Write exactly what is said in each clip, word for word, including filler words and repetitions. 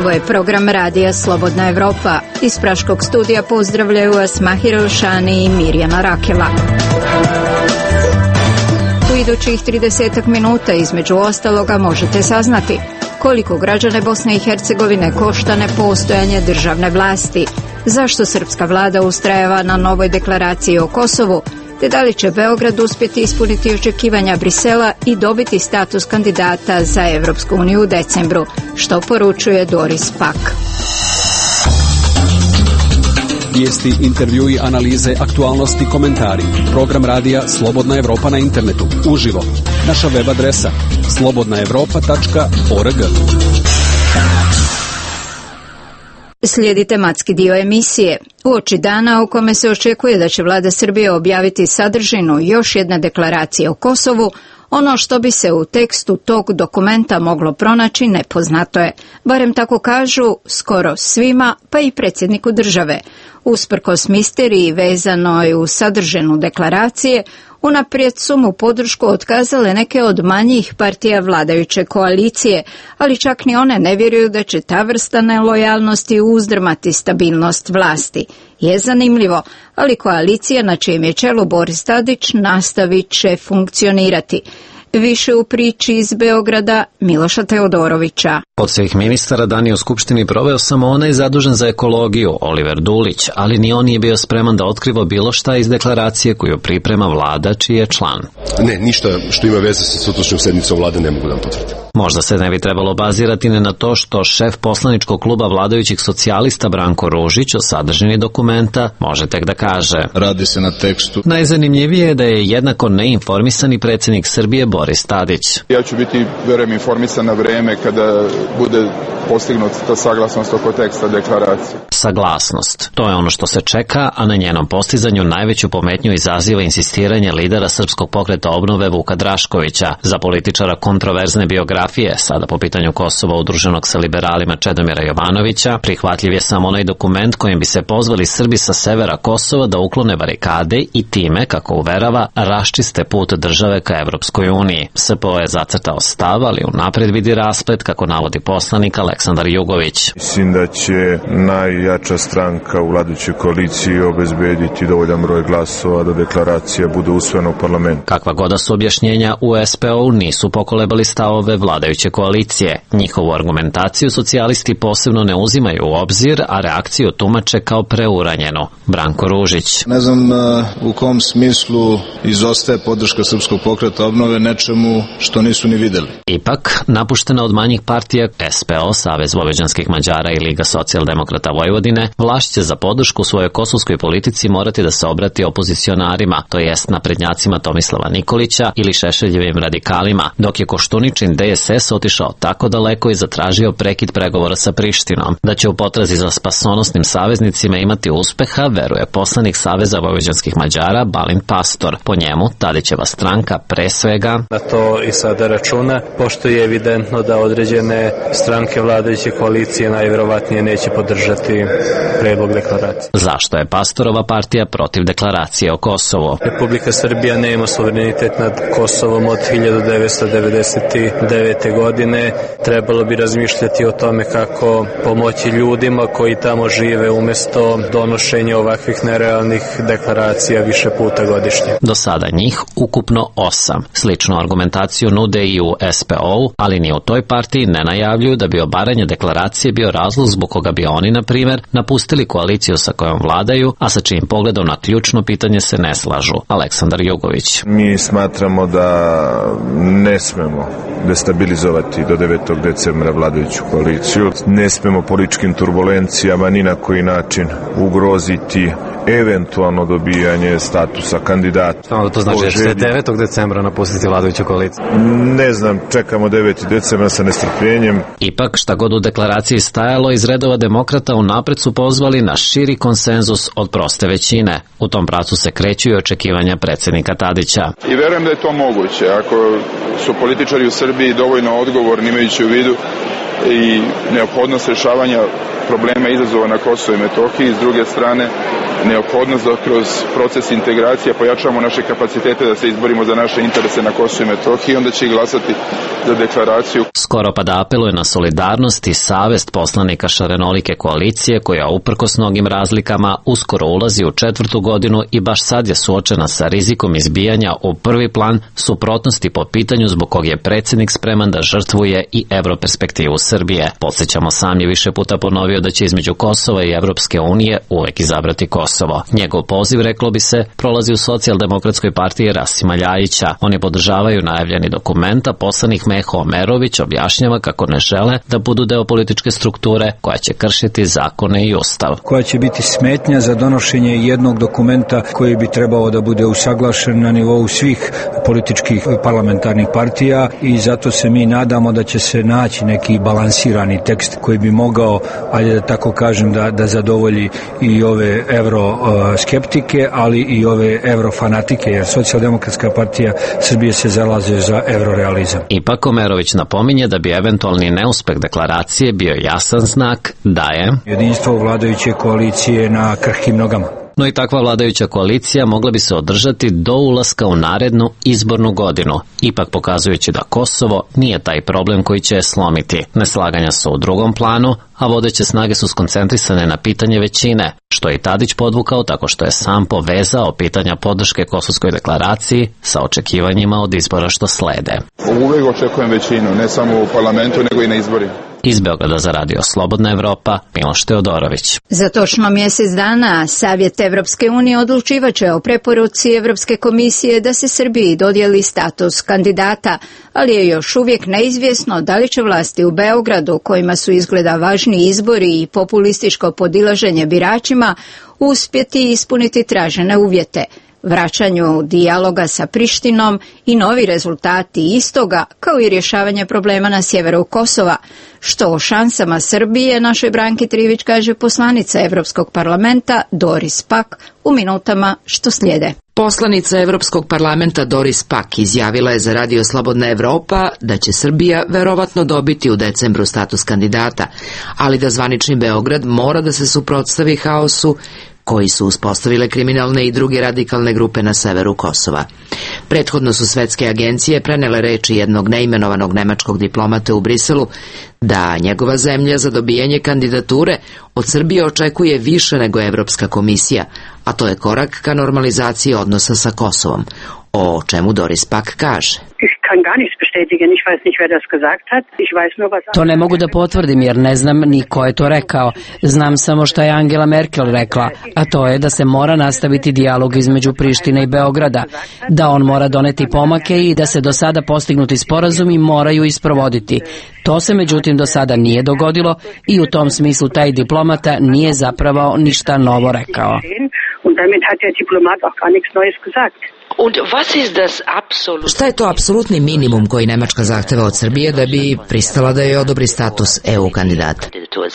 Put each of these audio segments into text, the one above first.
Ovo je program radija Slobodna Evropa. Iz Praškog studija pozdravljaju vas Mahir Elšani i Mirjana Rakela. U idućih tridesetak minuta između ostaloga možete saznati koliko građane Bosne i Hercegovine košta nepostojanje državne vlasti, zašto srpska vlada ustrajava na novoj deklaraciji o Kosovu, te da li će Beograd uspjeti ispuniti očekivanja Brisela i dobiti status kandidata za Evropsku uniju u decembru, što poručuje Doris Pak. Vijesti, intervjui, analize, aktualnosti, komentari. Program radija Slobodna Evropa na internetu. Uživo. Naša web adresa slobodna evropa tačka org. Slijedi tematski dio emisije. Uoči dana u kome se očekuje da će vlada Srbije objaviti sadržinu još jedne deklaracije o Kosovu, ono što bi se u tekstu tog dokumenta moglo pronaći nepoznato je. Barem tako kažu skoro svima, pa i predsjedniku države. Usprkos misteriji vezanoj u sadržinu deklaracije, unaprijed su mu podršku otkazale neke od manjih partija vladajuće koalicije, ali čak ni one ne vjeruju da će ta vrsta nelojalnosti uzdrmati stabilnost vlasti. Je zanimljivo, ali koalicija na čijem je čelu Boris Tadić nastavit će funkcionirati. Više u priči iz Beograda Miloša Teodorovića. Od svih ministara dan je u Skupštini proveo samo onaj zadužen za ekologiju, Oliver Dulić, ali ni on nije bio spreman da otkriva bilo šta iz deklaracije koju priprema vlada čiji je član. Ne, ništa što ima veze sa sutrašnjom sednicom vlade ne mogu da potvrdim. Možda se ne bi trebalo bazirati ne na to što šef poslaničkog kluba vladajućih socijalista Branko Ružić o sadržini dokumenta može tek da kaže. Radi se na tekstu. Najzanimljivije je da je jednako neinformisani predsjednik Srbije Boris Tadić. Ja ću biti, verujem, informisan na vreme kada bude postignuta saglasnost oko teksta deklaracije. Saglasnost. To je ono što se čeka, a na njenom postizanju najveću pometnju izaziva insistiranje lidera Srpskog pokreta obnove Vuka Draškovića. Za političara kontroverzne biografije, sada po pitanju Kosova udruženog sa liberalima Čedomira Jovanovića, prihvatljiv je samo onaj dokument kojim bi se pozvali Srbi sa severa Kosova da uklone barikade i time, kako uverava, raščiste put države ka Evropskoj uniji. S P O je zacrtao stav, ali unapred vidi rasplet, kako navodi poslanik Aleksandar Jugović. Mislim da će najjača stranka u vladajućoj koaliciji obezbediti dovoljan broj glasova da deklaracija bude usvojena u parlamentu. Kakva goda su objašnjenja u S P O nisu pokolebali stavove vladajuće koalicije. Njihovu argumentaciju socijalisti posebno ne uzimaju u obzir, a reakciju tumače kao preuranjenu. Branko Ružić. Ne znam u kom smislu izostaje podrška Srpskog pokreta obnove nečemu što nisu ni videli. Ipak, napuštena od manjih partija S P O, Savez vojvođanskih Mađara i Liga socijaldemokrata Vojvodine, vlast će za podršku u svojoj kosovskoj politici morati da se obrati opozicionarima, to jest naprednjacima Tomislava Nikolića ili Šešeljevim radikalima, dok je Koštuničin D S S otišao tako daleko i zatražio prekid pregovora sa Prištinom. Da će u potrazi za spasonosnim saveznicima imati uspeha, veruje poslanik Saveza vojvođanskih Mađara Balint Pastor. Po njemu, Tadićeva stranka pre svega na to i sada računa, pošto je evidentno da određene stranke vladajuće koalicije najvjerovatnije neće podržati predlog deklaracije. Zašto je Pastorova partija protiv deklaracije o Kosovu? Republika Srbija nema suverenitet nad Kosovom od hiljadu devetsto devedeset devete. godine. Trebalo bi razmišljati o tome kako pomoći ljudima koji tamo žive umjesto donošenja ovakvih nerealnih deklaracija više puta godišnje. Do sada njih ukupno osam. Sličnu argumentaciju nude i u S P O-u, ali ni u toj partiji ne najavljuju da bi obaranje deklaracije bio razlog zbog koga bi oni, na primjer, napustili koaliciju sa kojom vladaju, a sa čijim pogledom na ključno pitanje se ne slažu. Aleksandar Jugović. Mi smatramo da ne smemo destabilizovati do devetog decembra vladajuću koaliciju. Ne smemo političkim turbulencijama ni na koji način ugroziti eventualno dobijanje statusa kandidata. Samo da to znači da ćete devetog decembra napustiti vladajuću koaliciju? Ne znam, čekamo deveti decembra sa nestrpljenjem. Ipak, šta god u deklaraciji stajalo, iz redova demokrata unapred su pozvali na širi konsenzus od proste većine. U tom pravcu se kreću i očekivanja predsjednika Tadića. I verujem da je to moguće. Ako su političari u Srbiji dovoljno odgovorni, imajući u vidu i neophodnost rješavanja problema i izazova na Kosovu i Metohiji, s druge strane neophodnost da kroz proces integracije pojačamo naše kapacitete da se izborimo za naše interese na Kosovu i Metohiji, onda će i glasati za deklaraciju. Skoro pa da apeluje na solidarnost i savest poslanika šarenolike koalicije koja uprkos mnogim razlikama uskoro ulazi u četvrtu godinu i baš sad je suočena sa rizikom izbijanja u prvi plan suprotnosti po pitanju zbog kog je predsjednik spreman da žrtvuje i evroperspektivu Srbije. Podsjećamo, sam je više puta ponovio da će između Kosova i Evropske unije uvek izabrati Kosovo. Njegov poziv, reklo bi se, prolazi u Socijaldemokratskoj partiji Rasima Ljajića. Oni podržavaju najavljeni dokument, a poslanik Meho Omerović objašnjava kako ne žele da budu deo političke strukture koja će kršiti zakone i ustav. Koja će biti smetnja za donošenje jednog dokumenta koji bi trebao da bude usaglašen na nivou svih političkih parlamentarnih partija i zato se mi nadamo da će se naći neki balansirani tekst koji bi mogao, ajde da tako kažem, da, da zadovolji i ove evroskeptike, ali i ove evrofanatike, jer Socijaldemokratska partija Srbije se zalaže za evrorealizam. Ipak Omerović napominje da bi eventualni neuspeh deklaracije bio jasan znak da je jedinstvo vladajuće koalicije na krhkim nogama. No i takva vladajuća koalicija mogla bi se održati do ulaska u narednu izbornu godinu, ipak pokazujući da Kosovo nije taj problem koji će je slomiti. Neslaganja su u drugom planu, a vodeće snage su skoncentrisane na pitanje većine, što je i Tadić podvukao tako što je sam povezao pitanja podrške Kosovskoj deklaraciji sa očekivanjima od izbora što slede. Uvijek očekujem većinu, ne samo u parlamentu, nego i na izborima. Iz Beograda za radio Slobodna Evropa, Miloš Teodorović. Za točno mjesec dana Savjet Evropske unije odlučivaće o preporuci Evropske komisije da se Srbiji dodijeli status kandidata, ali je još uvijek neizvjesno da li će vlasti u Beogradu, kojima su izgleda važni izbori i populističko podilaženje biračima, uspjeti ispuniti tražene uvjete. Vraćanju dijaloga sa Prištinom i novi rezultati istoga, kao i rješavanje problema na sjeveru Kosova, što o šansama Srbije našoj Branki Trivić kaže poslanica Evropskog parlamenta Doris Pack u minutama što slijede. Poslanica Evropskog parlamenta Doris Pack izjavila je za radio Slobodna Evropa da će Srbija verovatno dobiti u decembru status kandidata, ali da zvanični Beograd mora da se suprotstavi haosu koji su uspostavile kriminalne i druge radikalne grupe na severu Kosova. Prethodno su svetske agencije prenele reči jednog neimenovanog nemačkog diplomata u Briselu da njegova zemlja za dobijanje kandidature od Srbije očekuje više nego Evropska komisija, a to je korak ka normalizaciji odnosa sa Kosovom, o čemu Doris Pack kaže. To ne mogu da potvrdim jer ne znam ni ko je to rekao. Znam samo šta je Angela Merkel rekla, a to je da se mora nastaviti dijalog između Prištine i Beograda, da on mora doneti pomake i da se do sada postignuti sporazumi moraju isprovoditi. To se međutim do sada nije dogodilo i u tom smislu taj diplomata nije zapravo ništa novo rekao. Šta je to apsolutni minimum koji Nemačka zahteva od Srbije da bi pristala da joj odobri status E U kandidata?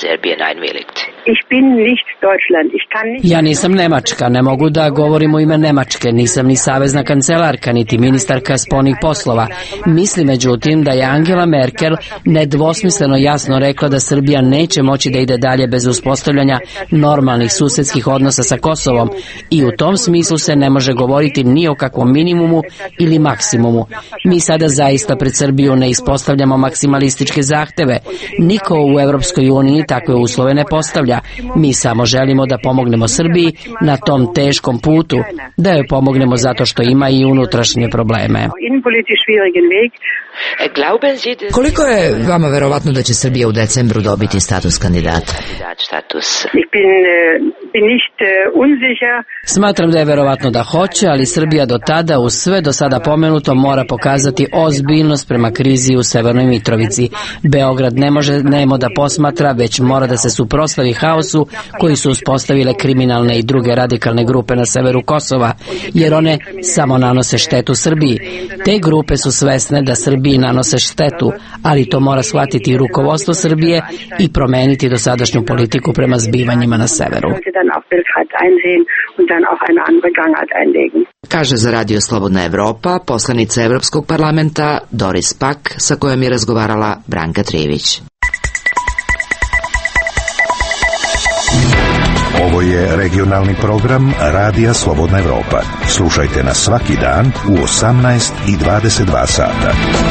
Ja nisam Nemačka, ne mogu da govorim u ime Nemačke, nisam ni savezna kancelarka, niti ministarka spoljnih poslova. Mislim međutim da je Angela Merkel nedvosmisleno jasno rekla da Srbija neće moći da ide dalje bez uspostavljanja normalnih susedskih odnosa sa Kosovom i u tom smislu se ne može govoriti ni o kakvom minimumu ili maksimumu. Mi sada zaista pred Srbiju ne ispostavljamo maksimalističke zahteve. Niko u Evropskoj uniji takve uslove ne postavlja. Mi samo želimo da pomognemo Srbiji na tom teškom putu, da joj pomognemo zato što ima i unutrašnje probleme. Koliko je vama verovatno da će Srbija u decembru dobiti status kandidata? Smatram da je verovatno da hoće, ali Srbija do tada, uz sve do sada pomenuto, mora pokazati ozbiljnost prema krizi u Severnoj Mitrovici. Beograd ne može nemo da posmatra, već mora da se suprotstavi haosu koji su uspostavile kriminalne i druge radikalne grupe na severu Kosova, jer one samo nanose štetu Srbiji. Te grupe su svesne da Srbiji nanose štetu, ali to mora shvatiti i rukovodstvo Srbije i promeniti dosadašnju politiku prema zbivanjima na severu. Kaže za radio Slobodna Evropa poslanica Evropskog parlamenta Doris Pack, sa kojom je razgovarala Branka Trivić. Ovo je regionalni program Radija Slobodna Evropa. Slušajte nas svaki dan u osamnaest i dvadeset dva sata.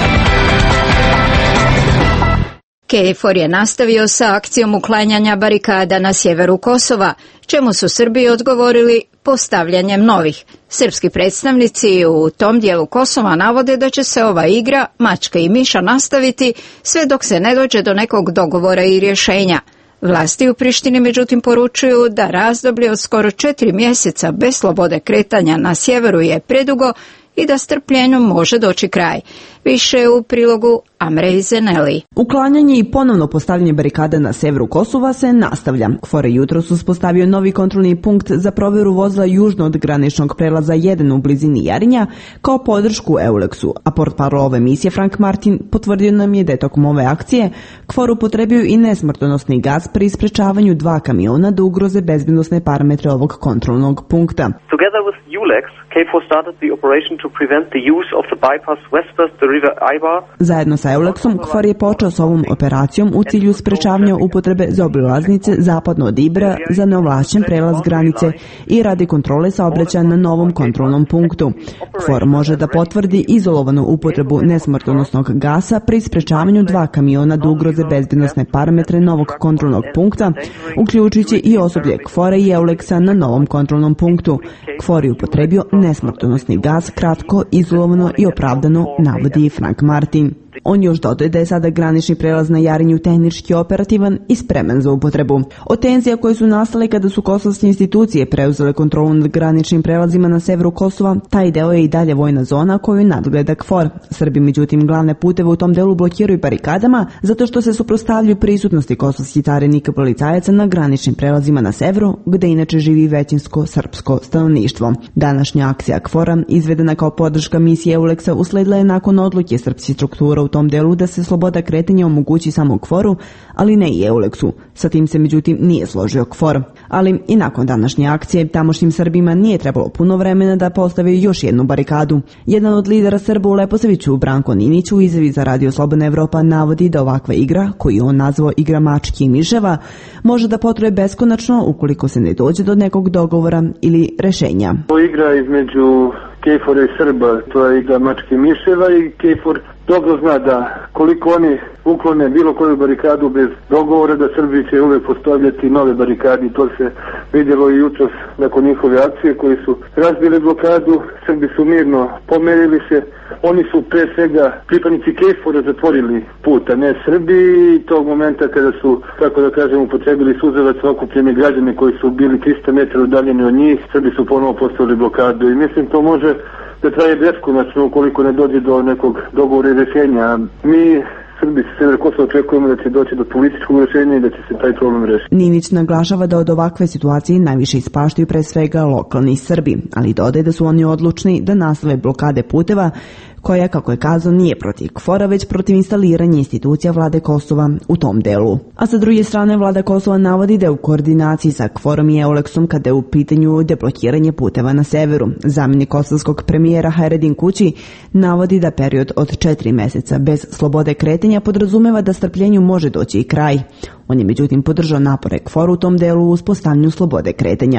KFOR je nastavio sa akcijom uklanjanja barikada na sjeveru Kosova, čemu su Srbi odgovorili postavljanjem novih. Srpski predstavnici u tom dijelu Kosova navode da će se ova igra mačka i miša nastaviti sve dok se ne dođe do nekog dogovora i rješenja. Vlasti u Prištini međutim poručuju da razdoblje od skoro četiri mjeseca bez slobode kretanja na sjeveru je predugo i da strpljenju može doći kraj. Više u prilogu Amrej Zeneli. Uklanjanje i ponovno postavljanje barikada na severu Kosova se nastavlja. KFOR je jutros uspostavio novi kontrolni punkt za provjeru vozila južno od graničnog prelaza jedan u blizini Jarinja kao podršku Euleksu, a portparol ove misije Frank Martin potvrdio nam je da je tokom ove akcije KFOR upotrebio i nesmrtonosni gas pri sprečavanju dva kamiona da ugroze bezbednosne parametre ovog kontrolnog punkta. Together with Eulex, KFOR started the operation to prevent the use of the bypass westward the river Ibar. Zajedno sa Eulexom, KFOR je počeo s ovom operacijom u cilju sprečavanja upotrebe zaobilaznice zapadno od Ibra za neovlašćen prelaz granice i radi kontrole saobraćaja na novom kontrolnom punktu. KFOR može da potvrdi izolovanu upotrebu nesmrtonosnog gasa pri sprečavanju dva kamiona da ugroze bezbednosne parametre novog kontrolnog punkta, uključujući i osoblje KFOR-a i Eulexa na novom kontrolnom punktu. KFOR je upotrebio nesmrtonosni gas kratko, izolovano i opravdano, navodi Frank Martin. On još dodaje da je sada granični prelaz na Jarinju tehnički operativan i spreman za upotrebu. Od tenzija koje su nastale kada su kosovske institucije preuzele kontrolu nad graničnim prelazima na severu Kosova, taj deo je i dalje vojna zona koju nadgleda KFOR. Srbi međutim glavne puteve u tom delu blokiraju barikadama zato što se suprotstavljaju prisutnosti kosovskih carinika policajaca na graničnim prelazima na severu, gde inače živi većinsko srpsko stanovništvo. Današnja akcija KFOR-a, izvedena kao podrška misije Euleksa, usledila je nakon odluke srpskih struktura u tom delu da se sloboda kretanja omogući samo KFOR-u, ali ne i Euleksu. Sa tim se međutim nije složio KFOR. Ali i nakon današnje akcije tamošnjim Srbima nije trebalo puno vremena da postave još jednu barikadu. Jedan od lidera Srba u Leposaviću, Branko Ninić, u izjavi za Radio Slobodna Evropa navodi da ovakva igra, koju on nazvao igra mački i miševa, može da potraje beskonačno ukoliko se ne dođe do nekog dogovora ili rešenja. Ovo igra između KFOR-a i Srba, to je igra mački i miševa i KFOR dobro zna da koliko oni uklone bilo koju barikadu bez dogovora, da Srbi će uvek postavljati nove barikade. To se vidjelo i jutros nakon njihove akcije koji su razbili blokadu. Srbi su mirno pomerili se. Oni su pre svega pripadnici KFOR-a zatvorili put, a ne Srbi. I tog momenta kada su, tako da kažem, upotrebili suzavac okupljeni građani koji su bili tristo metara udaljeni od njih, Srbi su ponovo postavili blokadu. I mislim to može da traje beskonačno ukoliko ne dođe do nekog dogovora i rješenja. Mi Srbi sa severa Kosova očekujemo da će doći do političkog rješenja i da će se taj problem rešiti. Ninić naglašava da od ovakve situacije najviše ispaštaju pre svega lokalni Srbi, ali dodaje da su oni odlučni da nastave blokade puteva koja, kako je kazao, nije protiv KFOR-a, već protiv instaliranja institucija vlade Kosova u tom delu. A sa druge strane, vlada Kosova navodi da je u koordinaciji sa KFOR-om i Euleksom kada je u pitanju deblokiranje puteva na severu. Zamjenik kosovskog premijera Hayreddin Kući navodi da period od četiri meseca bez slobode kretanja podrazumeva da strpljenju može doći i kraj. On je međutim podržao napore KFOR u tom delu u uspostavljanju slobode kretanja.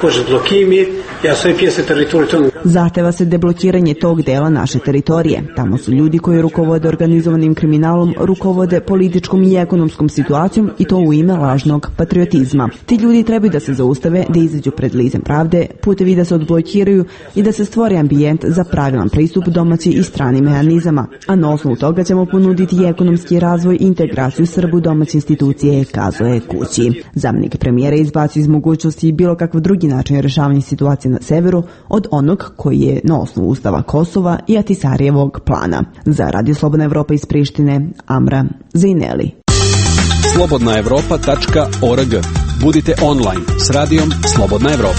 Zahteva se deblokiranje tog dela naše teritorije. Tamo su ljudi koji rukovode organizovanim kriminalom, rukovode političkom i ekonomskom situacijom i to u ime lažnog patriotizma. Ti ljudi trebaju da se zaustave, da izađu pred licem pravde, putevi da se odblokiraju i da se stvori ambijent za pravilan pristup domaći i strani mehanizama. A na osnovu toga ćemo ponuditi i ekonomski razvoj i integraciju Srba u domaće institucije, kazuje Kući. Zamjenik premijera izbacio iz mogućnosti bilo kakav drugi način rješavanja situacije na severu od onog koji je na osnovu Ustava Kosova i Atisarijevog plana. Za Radio Slobodna Evropa iz Prištine, Amra Zineli. slobodna evropa tačka org. Budite online s radijom Slobodna Evropa.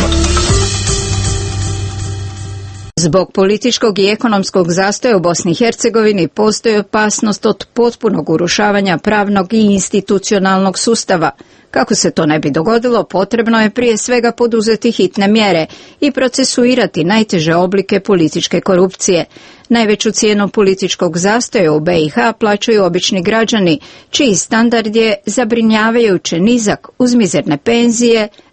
Zbog političkog i ekonomskog zastoja u Bosni i Hercegovini postoji opasnost od potpunog urušavanja pravnog i institucionalnog sustava. Kako se to ne bi dogodilo, potrebno je prije svega poduzeti hitne mjere i procesuirati najteže oblike političke korupcije. Najveću cijenu političkog zastoja u B i H plaćaju obični građani, čiji standard je zabrinjavajuće nizak uz mizerne penzije,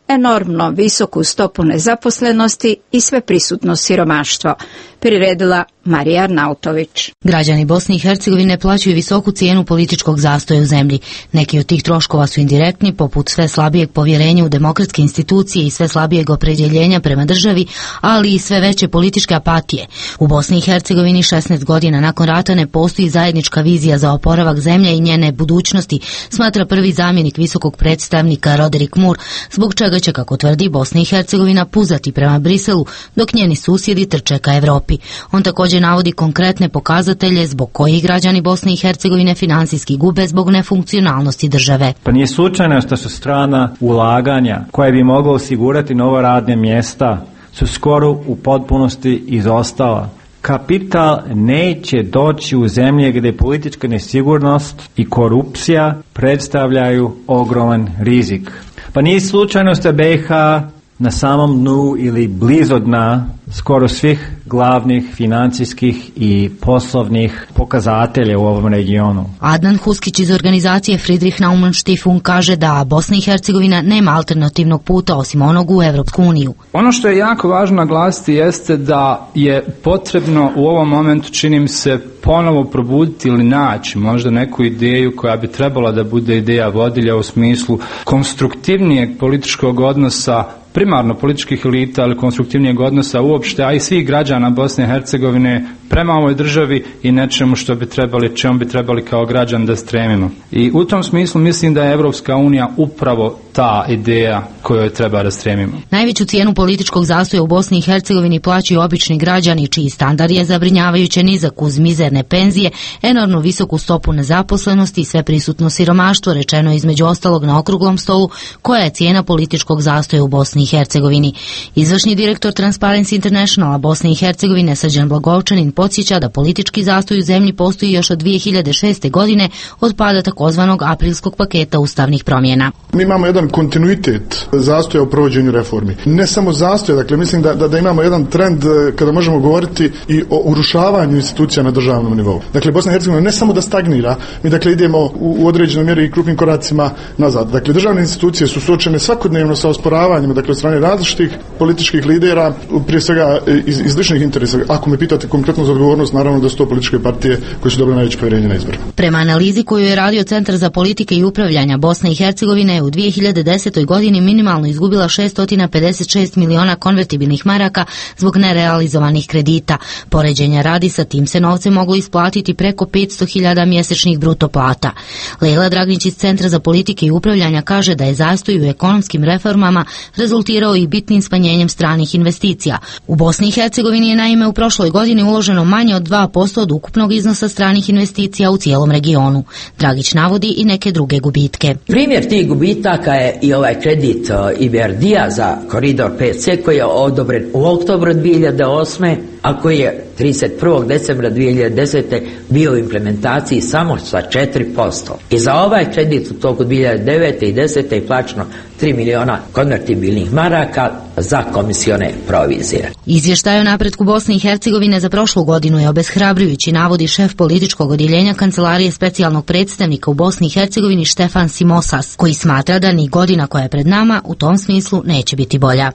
enormno visoku stopu nezaposlenosti i sveprisutno siromaštvo, priredila Marija Arnautović. Građani Bosne i Hercegovine plaćaju visoku cijenu političkog zastoja u zemlji. Neki od tih troškova su indirektni, poput sve slabijeg povjerenja u demokratske institucije i sve slabijeg opredjeljenja prema državi, ali i sve veće političke apatije. U Bosni i Hercegovini šesnaest godina nakon rata ne postoji zajednička vizija za oporavak zemlje i njene budućnosti, smatra prvi zamjenik visokog predstavnika Roderick Moore, zbog čega će, kako tvrdi, Bosna i Hercegovina puzati prema Briselu, dok njeni susjedi trče ka Evropi. On također navodi konkretne pokazatelje zbog kojih građani Bosne i Hercegovine finansijski gube zbog nefunkcionalnosti države. Pa nije slučajno što su strana ulaganja koje bi moglo osigurati nova radna mjesta su skoro u potpunosti izostala. Kapital neće doći u zemlje gdje politička nesigurnost i korupcija predstavljaju ogroman rizik. Pa nije slučajno što B iH na samom dnu ili blizu dna skoro svih glavnih financijskih i poslovnih pokazatelja u ovom regionu. Adnan Huskić iz organizacije Friedrich Naumann Stiftung kaže da Bosna i Hercegovina nema alternativnog puta osim onog u Evropsku uniju. Ono što je jako važno naglasiti jeste da je potrebno u ovom momentu, čini mi se, ponovo probuditi ili naći možda neku ideju koja bi trebala da bude ideja vodilja u smislu konstruktivnijeg političkog odnosa, primarno političkih elita, ali konstruktivnijeg odnosa uopšte, a i svih građana Bosne i Hercegovine prema ovoj državi i nečemu što bi trebali, čemu bi trebali kao građan da stremimo. I u tom smislu mislim da je Evropska unija upravo ta ideja kojoj treba da stremimo. Najveću cijenu političkog zastoja u Bosni i Hercegovini plaćaju obični građani, čiji standard je zabrinjavajuće nizak uz mizerne penzije, enormno visoku stopu nezaposlenosti i sve prisutno siromaštvo, rečeno između ostalog na okruglom stolu, koja je cijena političkog zastoja u Bosni i Hercegovini. Izvršni direktor Transparency Internationala Bosne i Hercegovine Srđan Blagovčanin podsjeća da politički zastoj u zemlji postoji još od dvije hiljade šeste. godine od pada takozvanog aprilskog paketa ustavnih promjena. Mi imamo jedan kontinuitet zastoja u provođenju reformi. Ne samo zastoja, dakle mislim da, da, da imamo jedan trend kada možemo govoriti i o urušavanju institucija na državnom nivou. Dakle, Bosna i Hercegovina ne samo da stagnira, mi dakle idemo u, u određenoj mjeri i krupnim koracima nazad. Dakle, državne institucije su suočene svakodnevno sa osporavanjima, dakle, od strane različitih političkih lidera, prije svega iz, iz ličnih interesa. Ako me pitate konkretno za odgovornost, naravno da su to političke partije koje su dobile najveće povjerenje na izbor. Prema analizi koju je radio Centar za politike i upravljanja, Bosna i Hercegovina je u dvije hiljade desetoj. godini minimalno izgubila šesto pedeset šest miliona konvertibilnih maraka zbog nerealizovanih kredita. Poređenja radi, sa tim se novce moglo isplatiti preko petsto hiljada mjesečnih bruto plata. Lejla Dragnić iz Centra za politike i upravljanja kaže da je zastoj u ekonomskim reformama rezultirao i bitnim smanjenjem stranih investicija. U Bosni i Hercegovini je naime u prošloj godini uloženo manje od dva posto od ukupnog iznosa stranih investicija u cijelom regionu. Dragić navodi i neke druge gubitke. Primjer tih gubitaka je i ovaj kredit I B R D-a za koridor P C koji je odobren u oktobru dvije hiljade osme. a koji je trideset prvog decembra dvije hiljade desete. bio u implementaciji samo sa četiri posto. I za ovaj kredit u toku dvije hiljade devete i desete je plaćeno tri miliona konvertibilnih maraka za komisione provizije. Izvještaj o napretku Bosne i Hercegovine za prošlu godinu je obeshrabrujući, navodi šef političkog odjeljenja Kancelarije specijalnog predstavnika u Bosni i Hercegovini Štefan Simosas, koji smatra da ni godina koja je pred nama u tom smislu neće biti bolja.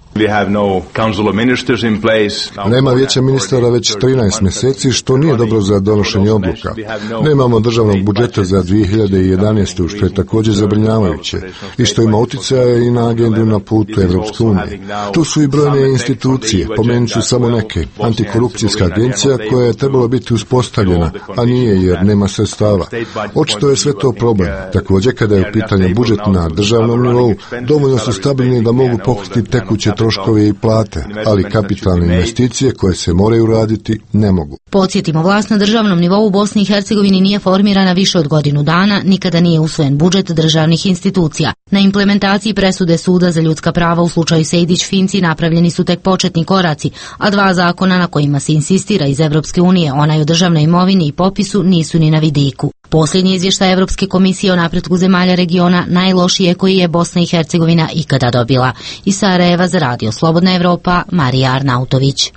Nema vijeća ministara već trinaest mjeseci, što nije dobro za donošenje odluka. Nemamo državnog budžeta za dvije hiljade jedanaestu. što je također zabrinjavajuće i što ima utjecaja i na agendu na putu Evropske unije. Tu su i brojne institucije, pomenut ću samo neke. Antikorupcijska agencija koja je trebala biti uspostavljena, a nije jer nema sredstava. Očito je sve to problem. Također kada je u pitanju budžet na državnom nivou, dovoljno su stabilni da mogu pokriti tekuće troškove i plate, ali kapitalne investicije koje se moraju raditi ne mogu. Podsjetimo, vlast na državnom nivou u Bosni i Hercegovini nije formirana više od godinu dana, nikada nije usvojen budžet državnih institucija. Na implementaciji presude Suda za ljudska prava u slučaju Sejdić-Finci napravljeni su tek početni koraci, a dva zakona na kojima se insistira iz Evropske unije, onaj o državnoj imovini i popisu, nisu ni na vidiku. Posljednji izvještaj Evropske komisije o napretku zemalja regiona najlošije koji je Bosna i Hercegovina ikada dobila. Iz Sarajeva za Radio Slobodna Evropa, Marija Arnautović.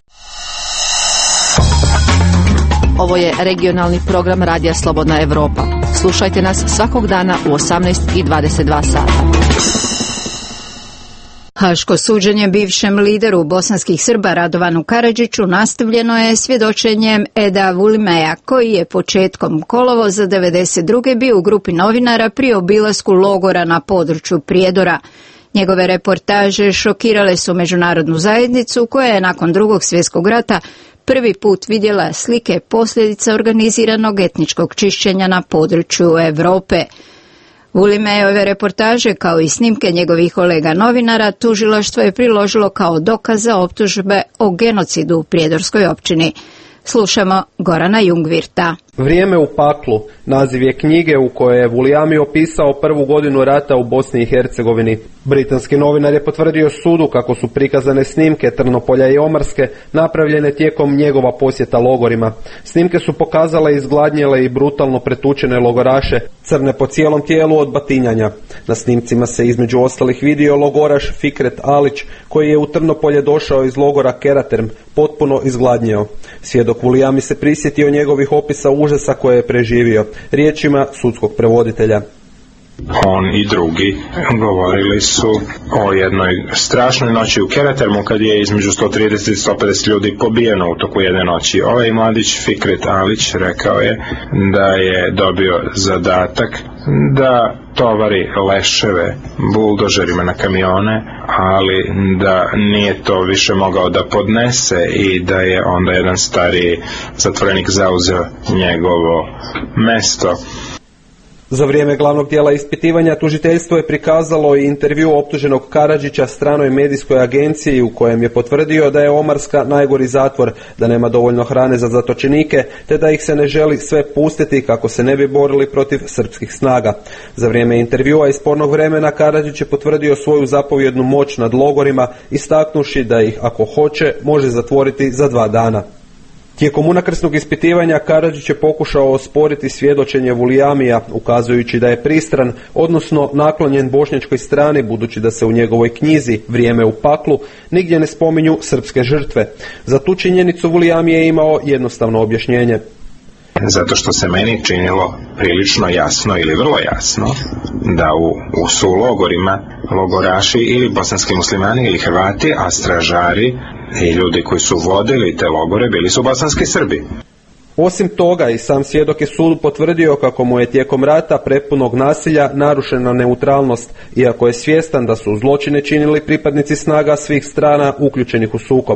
Ovo je regionalni program Radija Slobodna Evropa. Slušajte nas svakog dana u osamnaest i dvadeset dva sata. Haško suđenje bivšem lideru bosanskih Srba Radovanu Karadžiću nastavljeno je svjedočenjem Eda Vulimeja, koji je početkom kolovoza devedeset druge bio u grupi novinara pri obilasku logora na području Prijedora. Njegove reportaže šokirale su međunarodnu zajednicu, koja je nakon Drugog svjetskog rata prvi put vidjela slike posljedica organiziranog etničkog čišćenja na području Europe. Vulimejove reportaže, kao i snimke njegovih kolega novinara, tužilaštvo je priložilo kao dokaz za optužbe o genocidu u Prijedorskoj općini. Slušamo Gorana Jungvirta. Vrijeme u paklu, naziv je knjige u kojoj je Vulijami opisao prvu godinu rata u Bosni i Hercegovini. Britanski novinar je potvrdio sudu kako su prikazane snimke Trnopolja i Omarske napravljene tijekom njegova posjeta logorima. Snimke su pokazale izgladnjele i brutalno pretučene logoraše, crne po cijelom tijelu od batinjanja. Na snimcima se između ostalih vidio logoraš Fikret Alić, koji je u Trnopolje došao iz logora Keraterm, potpuno izgladnjeo. Svjedok Vulijami se prisjetio njegovih opisa užasa koje je preživio, riječima sudskog prevoditelja. On i drugi govorili su o jednoj strašnoj noći u Keratermu, kad je između sto trideset i sto pedeset ljudi pobijeno u toku jedne noći. Ovaj mladić Fikret Alić rekao je da je dobio zadatak da tovari leševe buldožerima na kamione, ali da nije to više mogao da podnese i da je onda jedan stariji zatvorenik zauzeo njegovo mesto. Za vrijeme glavnog dijela ispitivanja tužiteljstvo je prikazalo i intervju optuženog Karadžića stranoj medijskoj agenciji u kojem je potvrdio da je Omarska najgori zatvor, da nema dovoljno hrane za zatočenike, te da ih se ne želi sve pustiti kako se ne bi borili protiv srpskih snaga. Za vrijeme intervjua iz spornog vremena Karadžić je potvrdio svoju zapovjednu moć nad logorima, istaknuši da ih, ako hoće, može zatvoriti za dva dana. Tijekom unakrsnog ispitivanja Karadžić je pokušao osporiti svjedočenje Vulijamija, ukazujući da je pristran, odnosno naklonjen bošnjačkoj strani, budući da se u njegovoj knjizi Vrijeme u paklu nigdje ne spominju srpske žrtve. Za tu činjenicu Vulijami je imao jednostavno objašnjenje. Zato što se meni činilo prilično jasno ili vrlo jasno da u, u su logorima logoraši ili bosanski muslimani ili Hrvati, a stražari i ljudi koji su vodili te logore bili su bosanski Srbi. Osim toga, i sam svjedok je sudu potvrdio kako mu je tijekom rata prepunog nasilja narušena neutralnost, iako je svjestan da su zločine činili pripadnici snaga svih strana uključenih u sukob.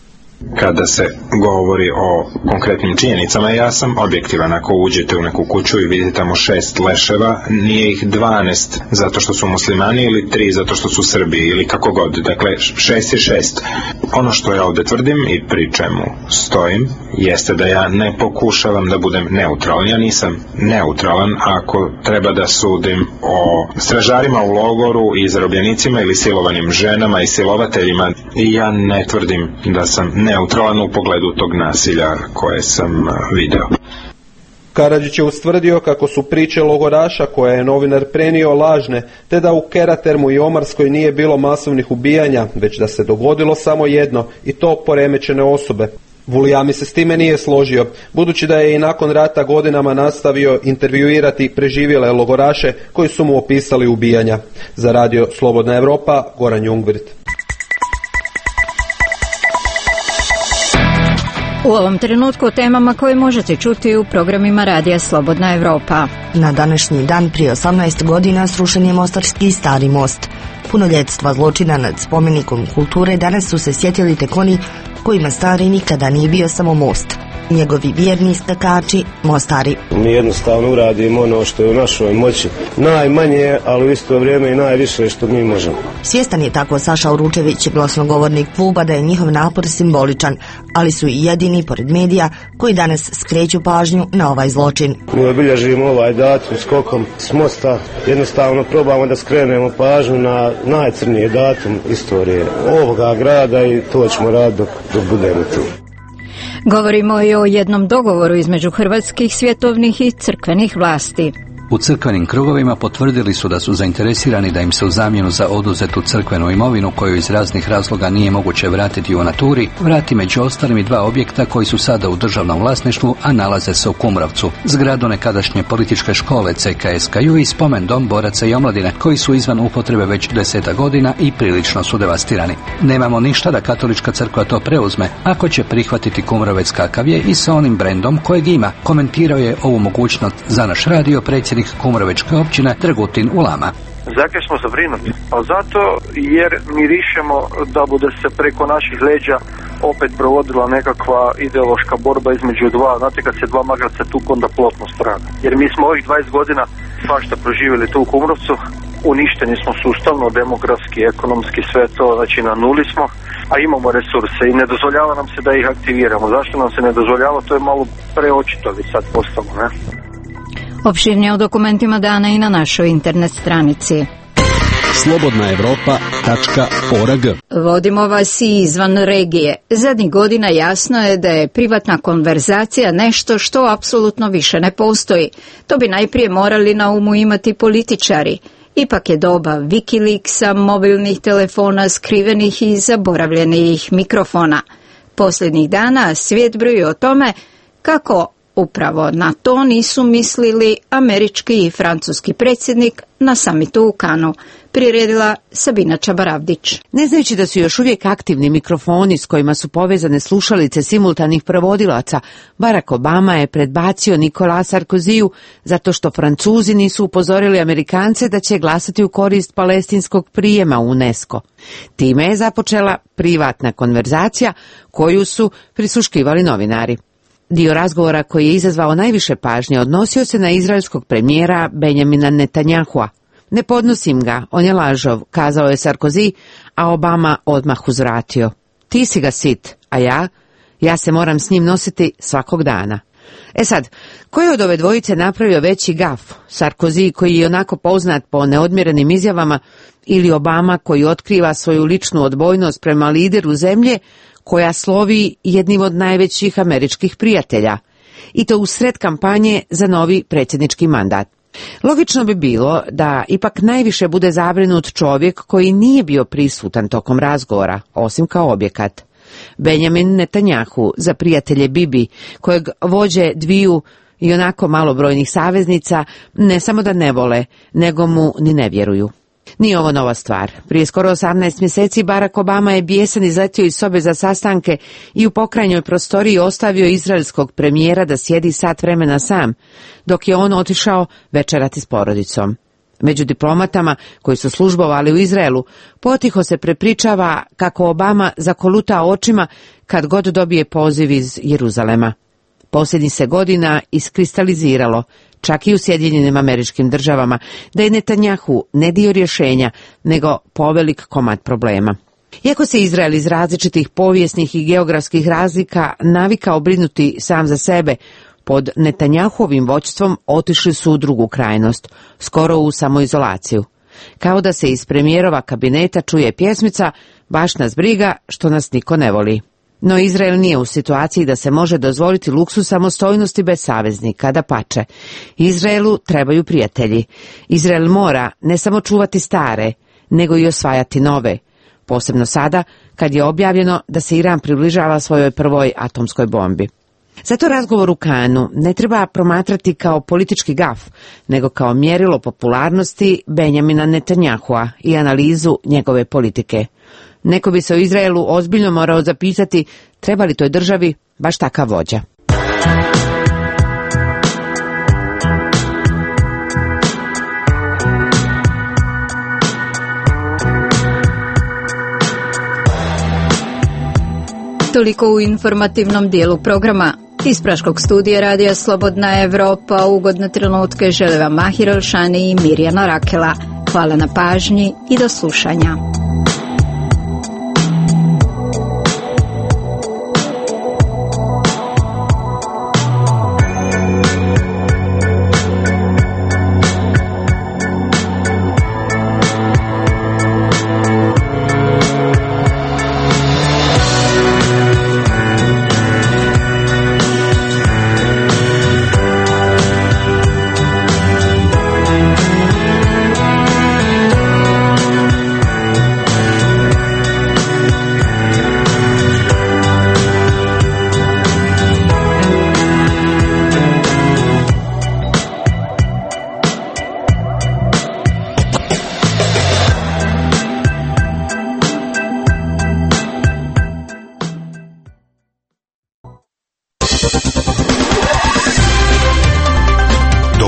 Kada se govori o konkretnim činjenicama, ja sam objektivan. Ako uđete u neku kuću i vidite tamo šest leševa, nije ih dvanaest zato što su muslimani ili tri zato što su Srbi ili kako god. Dakle, šest je šest. Ono što ja ovdje tvrdim i pri čemu stojim jeste da ja ne pokušavam da budem neutralan. Ja nisam neutralan ako treba da sudim o stražarima u logoru i zarobljenicima ili silovanim ženama i silovateljima. I ja ne tvrdim da sam neutralan u pogledu tog nasilja koje sam video. Karadžić je ustvrdio kako su priče logoraša koje je novinar prenio lažne, te da u Keratermu i Omarskoj nije bilo masovnih ubijanja, već da se dogodilo samo jedno, i to poremećene osobe. Vulijami se s time nije složio, budući da je i nakon rata godinama nastavio intervjuirati preživjele logoraše koji su mu opisali ubijanja. Za radio Slobodna Evropa, Goran Jungvirt. U ovom trenutku o temama koje možete čuti u programima Radija Slobodna Evropa. Na današnji dan prije osamnaest godina srušen je Mostarski stari most. Punoljetstva zločina nad spomenikom kulture danas su se sjetili tek oni kojima stari nikada nije bio samo most. Njegovi vjerni skakači, mostari. Mi jednostavno uradimo ono što je u našoj moći. Najmanje, ali u isto vrijeme i najviše što mi možemo. Svjestan je tako Saša Uručević, glasnogovornik kluba, da je njihov napor simboličan, ali su i jedini, pored medija, koji danas skreću pažnju na ovaj zločin. Mi obilježimo ovaj datum skokom s mosta. Jednostavno probamo da skrenemo pažnju na najcrniji datum istorije ovoga grada i to ćemo raditi dok, dok budemo tu. Govorimo i o jednom dogovoru između hrvatskih svjetovnih i crkvenih vlasti. U crkvenim krugovima potvrdili su da su zainteresirani da im se u zamjenu za oduzetu crkvenu imovinu, koju iz raznih razloga nije moguće vratiti u naturi, vrati među ostalim i dva objekta koji su sada u državnom vlasništvu, a nalaze se u Kumrovcu. Zgradu nekadašnje političke škole C K S K Ju i spomen dom boraca i omladine, koji su izvan upotrebe već deseta godina i prilično su devastirani. Nemamo ništa da katolička crkva to preuzme, ako će prihvatiti Kumrovec kakav je i sa onim brendom kojeg ima, komentirao je ovu mogućnost za naš radio predsjednik Kumrovečke općine Dragutin Ulama. Zakaj smo zabrinuti? Pa zato jer mirišemo da bude se preko naših leđa opet provodila nekakva ideološka borba između dva. Znate, kad se dva magarca tuku, onda plotno strada. Jer mi smo ovih dvadeset godina svašta proživjeli tu u Kumrovcu, uništeni smo sustavno, demografski, ekonomski, sve to, znači na nuli smo, a imamo resurse i ne dozvoljava nam se da ih aktiviramo. Zašto nam se ne dozvoljava? To je malo preočito već sad postalo, ne? Opširnije o dokumentima dana i na našoj internet stranici. slobodna evropa tačka org. Vodimo vas i izvan regije. Zadnjih godina jasno je da je privatna konverzacija nešto što apsolutno više ne postoji. To bi najprije morali na umu imati političari. Ipak je doba Wikileaksa, mobilnih telefona, skrivenih i zaboravljenih mikrofona. Posljednjih dana svijet broji o tome kako upravo na to nisu mislili američki i francuski predsjednik na samitu u Kanu, priredila Sabina Čabaravdić. Ne znajući da su još uvijek aktivni mikrofoni s kojima su povezane slušalice simultanih prevodilaca, Barack Obama je predbacio Nicolas Sarkoziju zato što Francuzi nisu upozorili Amerikance da će glasati u korist palestinskog prijema u UNESCO. Time je započela privatna konverzacija koju su prisluškivali novinari. Dio razgovora koji je izazvao najviše pažnje odnosio se na izraelskog premijera Benjamina Netanyahua. Ne podnosim ga, on je lažov, kazao je Sarkozy, a Obama odmah uzvratio. Ti si ga sit, a ja? Ja se moram s njim nositi svakog dana. E sad, ko je od ove dvojice napravio veći gaf? Sarkozy, koji je onako poznat po neodmjerenim izjavama, ili Obama koji otkriva svoju ličnu odbojnost prema lideru zemlje koja slovi jednim od najvećih američkih prijatelja, i to u sred kampanje za novi predsjednički mandat. Logično bi bilo da ipak najviše bude zabrinut čovjek koji nije bio prisutan tokom razgovora, osim kao objekat. Benjamin Netanyahu, za prijatelje Bibi, kojeg vođe dviju i onako malobrojnih saveznica, ne samo da ne vole, nego mu ni ne vjeruju. Nije ovo nova stvar. Prije skoro osamnaest mjeseci Barack Obama je bijesan izletio iz sobe za sastanke i u pokrajnjoj prostoriji ostavio izraelskog premijera da sjedi sat vremena sam, dok je on otišao večerati s porodicom. Među diplomatama koji su službovali u Izraelu potiho se prepričava kako Obama zakoluta očima kad god dobije poziv iz Jeruzalema. Posljednjih se godina iskristaliziralo, čak i u Sjedinjenim Američkim Državama, da je Netanyahu ne dio rješenja, nego povelik komad problema. Iako se Izrael iz različitih povijesnih i geografskih razlika navikao brinuti sam za sebe, pod Netanyahuovim vođstvom otišli su u drugu krajnost, skoro u samoizolaciju. Kao da se iz premijerova kabineta čuje pjesmica "Baš nas briga što nas niko ne voli". No Izrael nije u situaciji da se može dozvoliti luksuz samostojnosti bez saveznika, dapače. Izraelu trebaju prijatelji. Izrael mora ne samo čuvati stare, nego i osvajati nove, posebno sada kad je objavljeno da se Iran približava svojoj prvoj atomskoj bombi. Zato razgovor u Kanu ne treba promatrati kao politički gaf, nego kao mjerilo popularnosti Benjamina Netanyahua i analizu njegove politike. Neko bi se u Izraelu ozbiljno morao zapitati treba li toj državi baš takav vođa. Toliko u informativnom dijelu programa. Iz Praškog studija Radija Slobodna Evropa ugodne trenutke žele vam Mahir Elšani i Mirjana Rakela. Hvala na pažnji i do slušanja.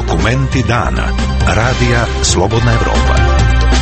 Dokumenti dana. Radija Slobodna Evropa.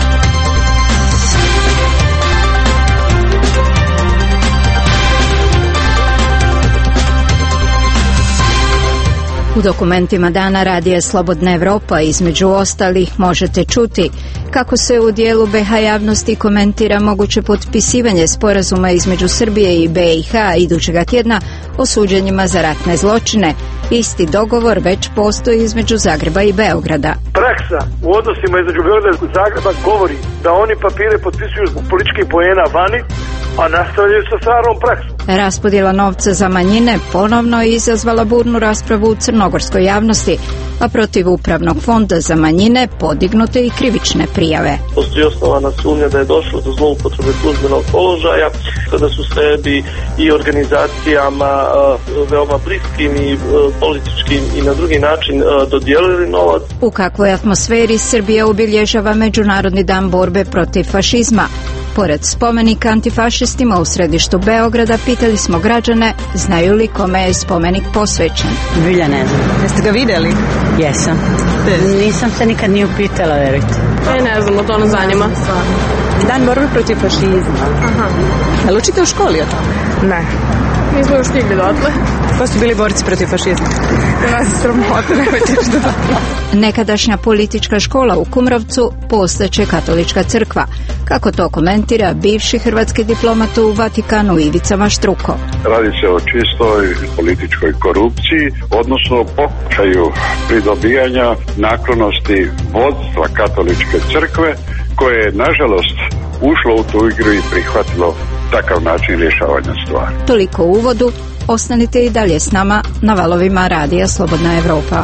U dokumentima dana Radija Slobodna Evropa između ostalih možete čuti kako se u dijelu be ha javnosti komentira moguće potpisivanje sporazuma između Srbije i be i ha idućega tjedna o suđenjima za ratne zločine. Isti dogovor već postoji između Zagreba i Beograda. Praksa u odnosima između Beograda i Zagreba govori da oni papire potpisuju zbog političkih poena vani, a nastavljaju sa starom praksom. Raspodjela novca za manjine ponovno je izazvala burnu raspravu u crnogorskoj javnosti, a protiv Upravnog fonda za manjine podignute i krivične prijave. Postoji osnovana sumnja da je došlo do zloupotrebe službenog položaja, kada su sebi i organizacijama veoma bliskim i političkim i na drugi način dodijelili novac. U kakvoj atmosferi Srbija obilježava Međunarodni dan borbe protiv fašizma? Pored spomenika antifašistima u središtu Beograda, pitali smo građane znaju li kome je spomenik posvećen. Bilja ne znam. Jeste ga vidjeli? Jesam. Nisam se nikad ni upitala, verujte. E, ne znam, to nas zanima. Dan borbe protiv fašizma. Aha. Jel učite u školi o tome? Ne. Nismo još stigli dotle. Ko su bili borci protiv fašizma? Nas je sramota, nemojte što da. Nekadašnja politička škola u Kumrovcu postaće katolička crkva. Kako to komentira bivši hrvatski diplomat u Vatikanu Ivica Maštruko. Radi se o čistoj političkoj korupciji, odnosno pokušaju pridobijanja naklonosti vodstva katoličke crkve, koje je nažalost ušlo u tu igru i prihvatilo takav način rješavanja stvari. Toliko u uvodu, ostanite i dalje s nama na valovima Radija Slobodna Evropa.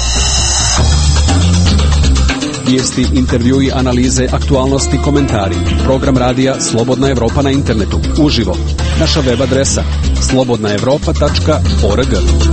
Vijesti, intervjui, analize, aktualnosti, komentari. Program Radija Slobodna Evropa na internetu. Uživo. Naša web adresa slobodna evropa tačka org.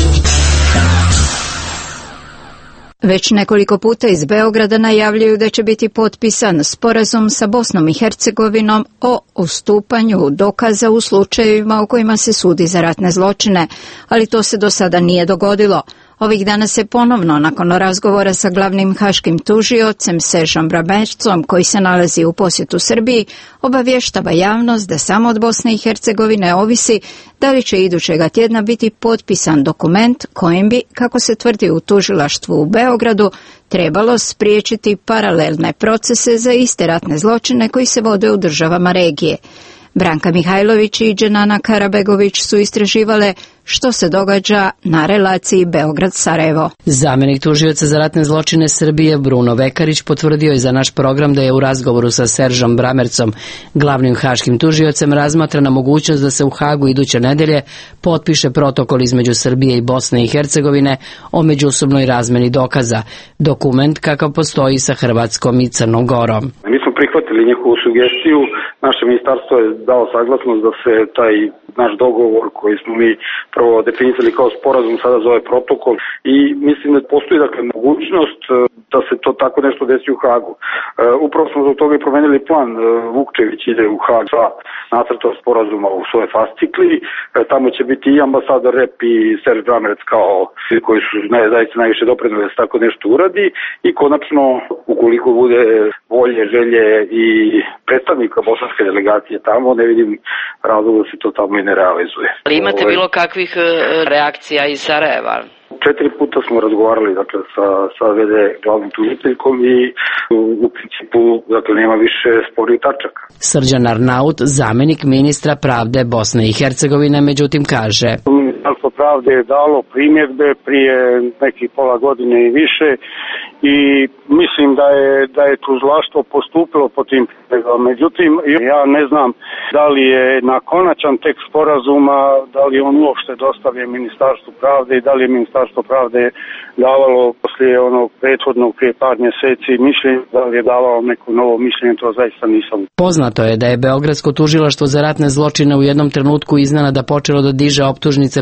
Već nekoliko puta iz Beograda najavljuju da će biti potpisan sporazum sa Bosnom i Hercegovinom o ustupanju dokaza u slučajevima u kojima se sudi za ratne zločine, ali to se do sada nije dogodilo. Ovih dana se ponovno, nakon razgovora sa glavnim haškim tužiocem Seržom Bramercom, koji se nalazi u posjetu Srbiji, obavještava javnost da samo od Bosne i Hercegovine ovisi da li će idućega tjedna biti potpisan dokument kojim bi, kako se tvrdi u tužilaštvu u Beogradu, trebalo spriječiti paralelne procese za iste ratne zločine koji se vode u državama regije. Branka Mihajlović i Dženana Karabegović su istraživale što se događa na relaciji Beograd-Sarajevo. Zamjenik tužioca za ratne zločine Srbije Bruno Vekarić potvrdio je za naš program da je u razgovoru sa Seržom Bramercom, glavnim haškim tužiocem, razmatrana mogućnost da se u Hagu iduće nedelje potpiše protokol između Srbije i Bosne i Hercegovine o međusobnoj razmeni dokaza, dokument kakav postoji sa Hrvatskom i Crnom Gorom. Mi smo prihvatili njihovu sugestiju, naše ministarstvo je dao saglasnost da se taj naš dogovor koji smo mi prvo definisali kao sporazum sada zove protokol i mislim da postoji dakle mogućnost da se to tako nešto desi u Hagu. E, upravo smo zbog toga i promenili plan. E, Vukčević ide u Hag sa nacrtom sporazuma u svoje fascikli. E, tamo će biti i ambasador Rep i Serž Bramerc kao koji su naj, zaista najviše doprinijeli da se tako nešto uradi i konačno ukoliko bude volje, želje i predstavnika bosanske delegacije tamo, ne vidim razloga da se to tamo i ne realizuje. Ali imate bilo kakvih reakcija iz Sarajeva? Četiri puta smo razgovarali dakle, sa, sa ve de glavnom tužiteljkom i u, u principu dakle, nema više spornih tačaka. Srđan Arnaut, zamjenik ministra pravde Bosne i Hercegovine, međutim kaže: Ministarstvo pravde je dalo primjedbe prije nekih pola godine i više i mislim da je, da je tužilaštvo postupilo po tim primjedbama. Međutim, ja ne znam da li je na konačan tekst sporazuma, da li on uopšte dostavljen Ministarstvu pravde i da li je Ministarstvo pravde davalo poslije onog prethodnog prije par mjeseci mišljenje, da li je davalo neko novo mišljenje, to zaista nisam. Poznato je da je Beogradsko tužilaštvo za ratne zločine u jednom trenutku iznenada počelo da diže optužnice protiv države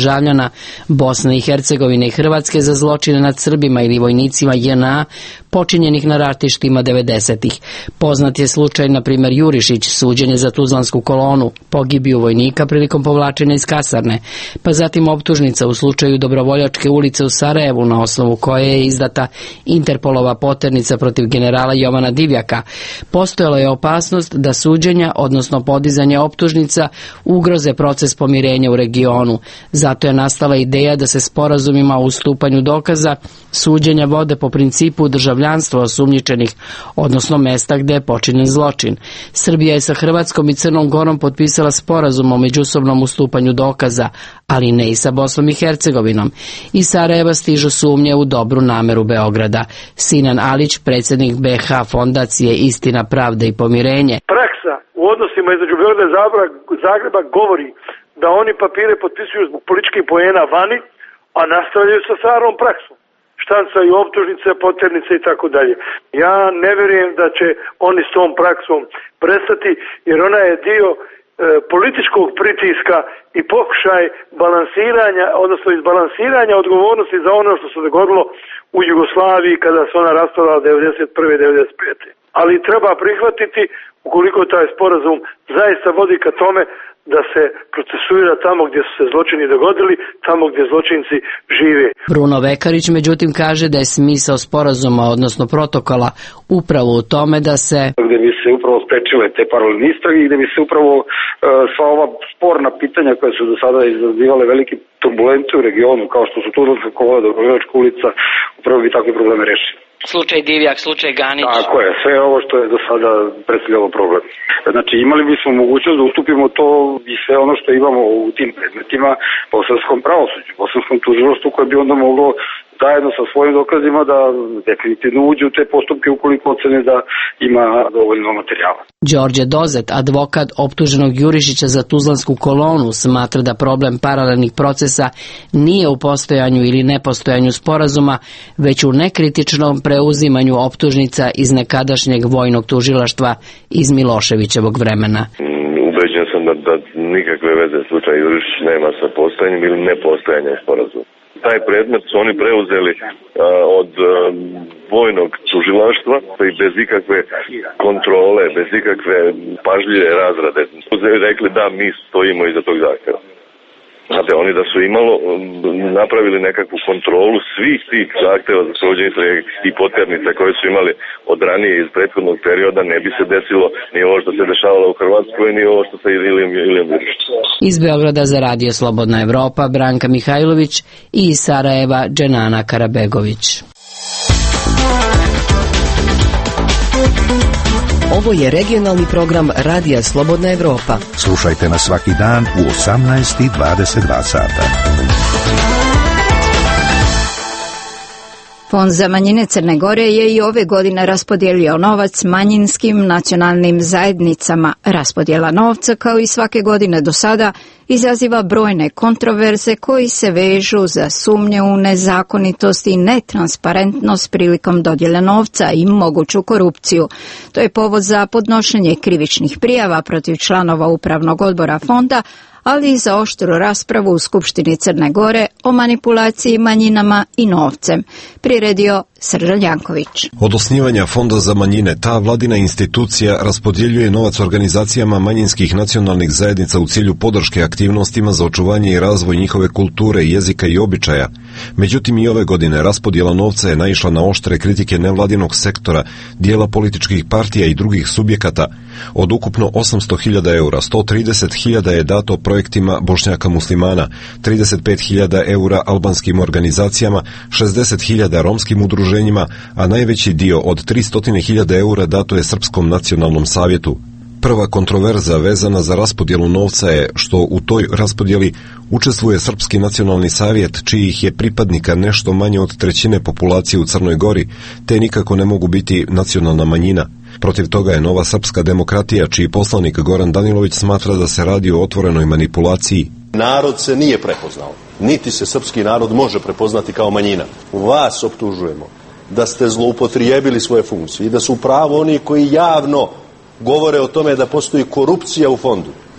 državljana Bosne i Hercegovine i Hrvatske za zločine nad Srbima ili vojnicima J N A počinjenih na ratištima devedesetih. Poznat je slučaj, na primjer, Jurišić, suđenje za Tuzlansku kolonu, pogibiju vojnika prilikom povlačenja iz kasarne, pa zatim optužnica u slučaju Dobrovoljačke ulice u Sarajevu, na osnovu koje je izdata Interpolova poternica protiv generala Jovana Divjaka. Postojala je opasnost da suđenja, odnosno podizanje optužnica, ugroze proces pomirenja u regionu. Zato je nastala ideja da se sporazumima o ustupanju dokaza suđenja vode po principu državljanstva osumnjičenih, odnosno mesta gdje je počinjen zločin. Srbija je sa Hrvatskom i Crnom Gorom potpisala sporazum o međusobnom ustupanju dokaza, ali ne i sa Bosnom i Hercegovinom. Iz Sarajeva stižu sumnje u dobru nameru Beograda. Sinan Alić, predsjednik B H fondacije Istina, pravda i pomirenje. Praksa u odnosima između Beograda i Zagreba govori da oni papire potpisuju zbog političkih poena vani, a nastavljaju sa starom praksom. Štancaju optužnice, poternice i tako dalje. Ja ne vjerujem da će oni s tom praksom prestati, jer ona je dio e, političkog pritiska i pokušaj balansiranja, odnosno izbalansiranja odgovornosti za ono što se dogodilo u Jugoslaviji kada se ona raspadala devedeset prve i devedeset pete Ali treba prihvatiti, ukoliko taj sporazum zaista vodi ka tome da se procesuira tamo gdje su se zločini dogodili, tamo gdje zločinci žive. Bruno Vekarić međutim kaže da je smisao sporazuma, odnosno protokola, upravo u tome da se gdje bi se upravo sprečile te paralelne istrage i gdje bi se upravo uh, sva ova sporna pitanja koja su do sada izazivale velike turbulence u regionu, kao što su Tuzlanska kolona, Dobrovoljačka ulica, upravo bi takve probleme rešili. Slučaj Divjak, slučaj Ganić. Tako je, sve ovo što je do sada predstavljalo problem. Znači imali bismo mogućnost da ustupimo to i sve ono što imamo u tim predmetima bosanskom pravosuđu, bosanskom tužilaštvu koje bi onda moglo zajedno sa svojim dokazima da definitivno uđe u te postupke ukoliko ocene da ima dovoljno materijala. Đorđe Dozet, advokat optuženog Jurišića za Tuzlansku kolonu, smatra da problem paralelnih procesa nije u postojanju ili nepostojanju sporazuma, već u nekritičnom preuzimanju optužnica iz nekadašnjeg vojnog tužilaštva iz Miloševićevog vremena. Ubeđen sam da, da nikakve veze slučaj Jurišić nema sa postojanjem ili nepostojanjem sporazuma. Taj predmet su oni preuzeli a, od a, vojnog tužilaštva i bez ikakve kontrole, bez ikakve pažljive razrade. Rekli da mi stojimo iza tog zahtjeva. Znate, oni da su imalo napravili nekakvu kontrolu svih tih zahtjeva za sprovođenje istrage i poternice koje su imali od ranije iz prethodnog perioda, ne bi se desilo ni ovo što se dešavalo u Hrvatskoj, ni ovo što se Ilijom Ilijom Jurišićem. Iz Beograda za Radio Slobodna Evropa Branka Mihajlović i iz Sarajeva Dženana Karabegović. Ovo je regionalni program Radija Slobodna Evropa. Slušajte nas svaki dan u osamnaest i dvadeset dva sata. Fond za manjine Crne Gore je i ove godine raspodijelio novac manjinskim nacionalnim zajednicama. Raspodjela novca, kao i svake godine do sada, izaziva brojne kontroverze koji se vežu za sumnje u nezakonitost i netransparentnost prilikom dodjele novca i moguću korupciju. To je povod za podnošenje krivičnih prijava protiv članova upravnog odbora fonda, ali i za oštru raspravu u Skupštini Crne Gore o manipulaciji manjinama i novcem. Priredio Srđan Janković. Od osnivanja Fonda za manjine ta vladina institucija raspodjeljuje novac organizacijama manjinskih nacionalnih zajednica u cilju podrške aktivnostima za očuvanje i razvoj njihove kulture, jezika i običaja. Međutim, i ove godine raspodjela novca je naišla na oštre kritike nevladinog sektora, dijela političkih partija i drugih subjekata. Od ukupno osamsto hiljada eura, sto trideset hiljada je dato projektima Bošnjaka muslimana, trideset pet hiljada eura albanskim organizacijama, šezdeset hiljada romskim udruženjima, a najveći dio od tristo hiljada eura dato je Srpskom nacionalnom savjetu. Prva kontroverza vezana za raspodjelu novca je što u toj raspodjeli učestvuje Srpski nacionalni savjet, čijih je pripadnika nešto manje od trećine populacije u Crnoj Gori, te nikako ne mogu biti nacionalna manjina. Protiv toga je Nova srpska demokratija, čiji poslanik Goran Danilović smatra da se radi o otvorenoj manipulaciji. Narod se nije prepoznao, niti se srpski narod može prepoznati kao manjina. Vas optužujemo da ste zloupotrijebili svoje funkcije i da su pravo oni koji javno govore o tome da postoji korupcija u fondu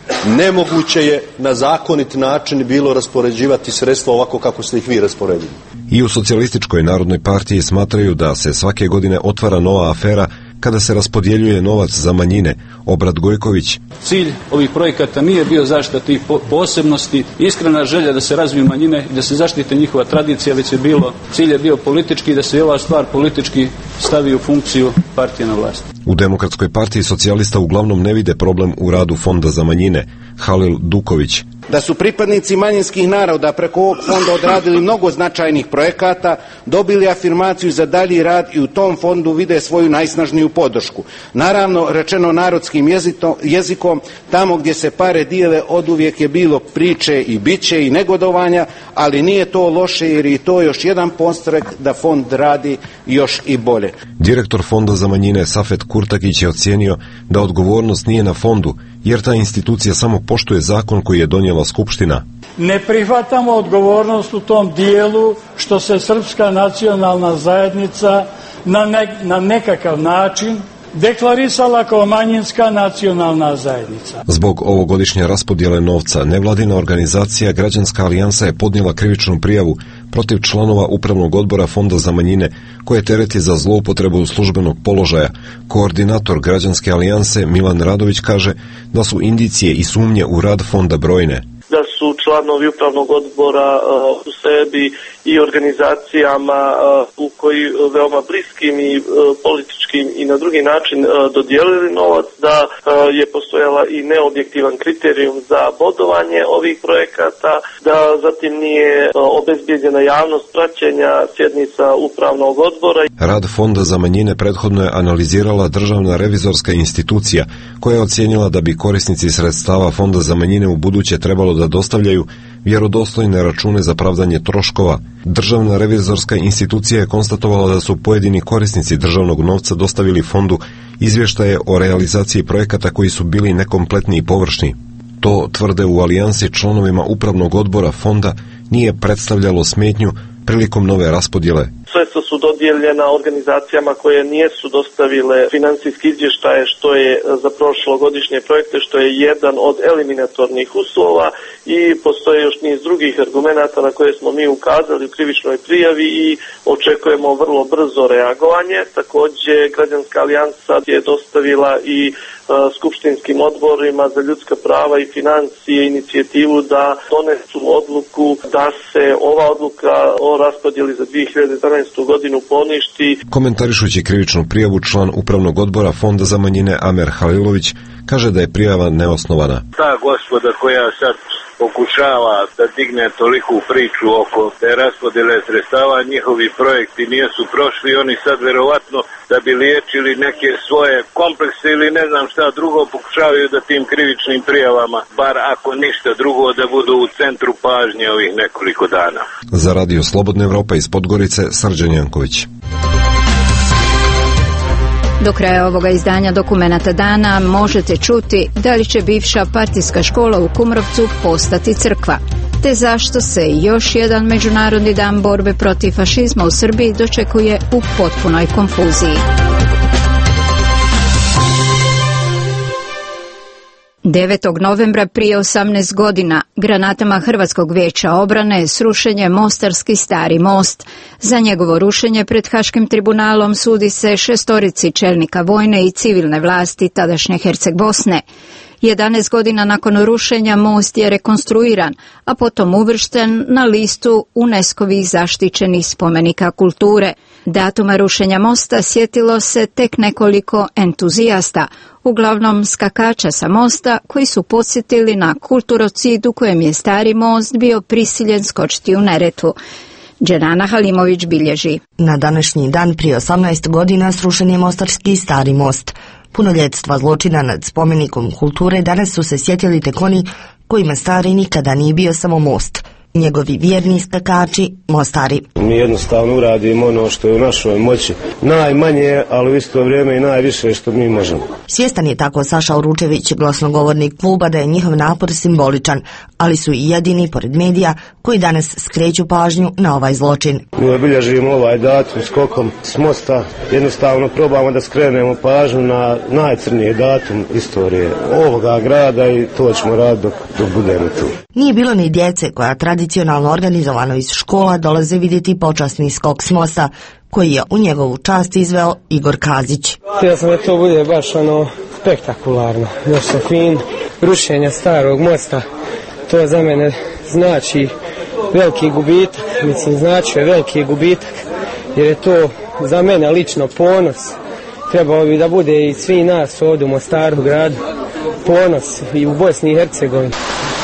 Nemoguće je na zakonit način bilo raspoređivati sredstva ovako kako ste ih vi rasporedili. I u Socijalističkoj narodnoj partiji smatraju da se svake godine otvara nova afera kada se raspodjeljuje novac za manjine. Obrad Gojković. Cilj ovih projekata nije bio zaštita tih posebnosti, iskrena želja da se razviju manjine i da se zaštite njihova tradicija, već je bilo, cilj je bio politički, da se i ova stvar politički stavi u funkciju partije na vlasti. U Demokratskoj partiji socijalista uglavnom ne vide problem u radu Fonda za manjine. Halil Duković. Da su pripadnici manjinskih naroda preko ovog fonda odradili mnogo značajnih projekata, dobili afirmaciju za dalji rad i u tom fondu vide svoju najsnažniju podršku. Naravno, rečeno narodskim jezikom, tamo gdje se pare dijele oduvijek je bilo priče i biće i negodovanja, ali nije to loše jer je to još jedan podstrek da fond radi još i bolje. Direktor Fonda za manjine Safet Kurtakić je ocijenio da odgovornost nije na fondu, jer ta institucija samo poštuje zakon koji je donijela Skupština. Ne prihvatamo odgovornost u tom dijelu što se srpska nacionalna zajednica na, ne, na nekakav način deklarisala kao manjinska nacionalna zajednica. Zbog ovogodišnje raspodjele novca, nevladina organizacija Građanska alijansa je podnijela krivičnu prijavu protiv članova Upravnog odbora Fonda za manjine, koje tereti za zloupotrebu službenog položaja. Koordinator Građanske alijanse Milan Radović kaže da su indicije i sumnje u rad fonda brojne. Da su članovi upravnog odbora uh, u sebi i organizacijama uh, u koji uh, veoma bliskim i uh, političkim i na drugi način uh, dodijelili novac, da uh, je postojala i neobjektivan kriterijum za bodovanje ovih projekata, da zatim nije uh, obezbijeđena javnost praćenja sjednica upravnog odbora. Rad Fonda za manjine prethodno je analizirala Državna revizorska institucija, koja je ocijenila da bi korisnici sredstava Fonda za manjine u buduće trebalo da dostavljaju vjerodostojne račune za pravdanje troškova. Državna revizorska institucija je konstatovala da su pojedini korisnici državnog novca dostavili fondu izvještaje o realizaciji projekata koji su bili nekompletni i površni. To, tvrde u alijansi članovima upravnog odbora fonda, nije predstavljalo smetnju prilikom nove raspodjele. Sredstva su dodijeljena organizacijama koje nisu dostavile financijski izvještaje, što je za prošlogodišnje projekte, što je jedan od eliminatornih uslova, i postoje još niz drugih argumenata na koje smo mi ukazali u krivičnoj prijavi i očekujemo vrlo brzo reagovanje. Također, Građanska alijansa je dostavila i skupštinskim odborima za ljudska prava i financije inicijativu da donesu odluku da se ova odluka o raspodjeli za dvije hiljade jedanaestu godinu poništi. Komentarišući krivičnu prijavu, član upravnog odbora Fonda za manjine Amer Halilović kaže da je prijava neosnovana. Ta gospoda koja sad pokušava da digne toliku priču oko te raspodjele sredstava, njihovi projekti nisu prošli, oni sad verovatno da bi liječili neke svoje komplekse ili ne znam šta drugo, pokušavaju da tim krivičnim prijavama, bar ako ništa drugo, da budu u centru pažnje ovih nekoliko dana. Za Radio Slobodna Evropa iz Podgorice, Srđan Janković. Do kraja ovoga izdanja Dokumenata dana možete čuti da li će bivša partijska škola u Kumrovcu postati crkva, te zašto se još jedan međunarodni dan borbe protiv fašizma u Srbiji dočekuje u potpunoj konfuziji. devetog novembra prije osamnaest godina granatama Hrvatskog vijeća obrane srušen je mostarski Stari most. Za njegovo rušenje pred Haškim tribunalom sudi se šestorici čelnika vojne i civilne vlasti tadašnje Herceg Bosne. jedanaest godina nakon rušenja most je rekonstruiran, a potom uvršten na listu UNESCO-vih zaštićenih spomenika kulture. Datuma rušenja mosta sjetilo se tek nekoliko entuzijasta, uglavnom skakača sa mosta, koji su podsjetili na kulturocid u kojem je Stari most bio prisiljen skočiti u Neretvu. Dženana Halimović bilježi. Na današnji dan prije osamnaest godina srušen je mostarski Stari most. Punoljetstva zločina nad spomenikom kulture danas su se sjetili tek oni kojima Stari nikada nije bio samo most. Njegovi vjerni skakači, mostari. Mi jednostavno uradimo ono što je u našoj moći. Najmanje, ali u isto vrijeme i najviše što mi možemo. Svjestan je tako Saša Uručević, glasnogovornik kluba, da je njihov napor simboličan, ali su i jedini, pored medija, koji danas skreću pažnju na ovaj zločin. Mi obilježimo ovaj datum skokom s mosta, jednostavno probamo da skrenemo pažnju na najcrniji datum istorije ovoga grada i to ćemo raditi dok, dok budemo tu. Nije bilo ni djece koja tradicionalno organizovano iz škola dolaze vidjeti počasni skok s mosta, koji je u njegovu čast izveo Igor Kazić. Htio sam da to bude baš ono spektakularno, nešto fin, rušenja starog mosta, to za mene znači veliki gubitak, mislim znači je veliki gubitak, jer je to za mene lično ponos, trebalo bi da bude i svi nas ovdje u Mostaru gradu, ponos i u Bosni i Hercegovini.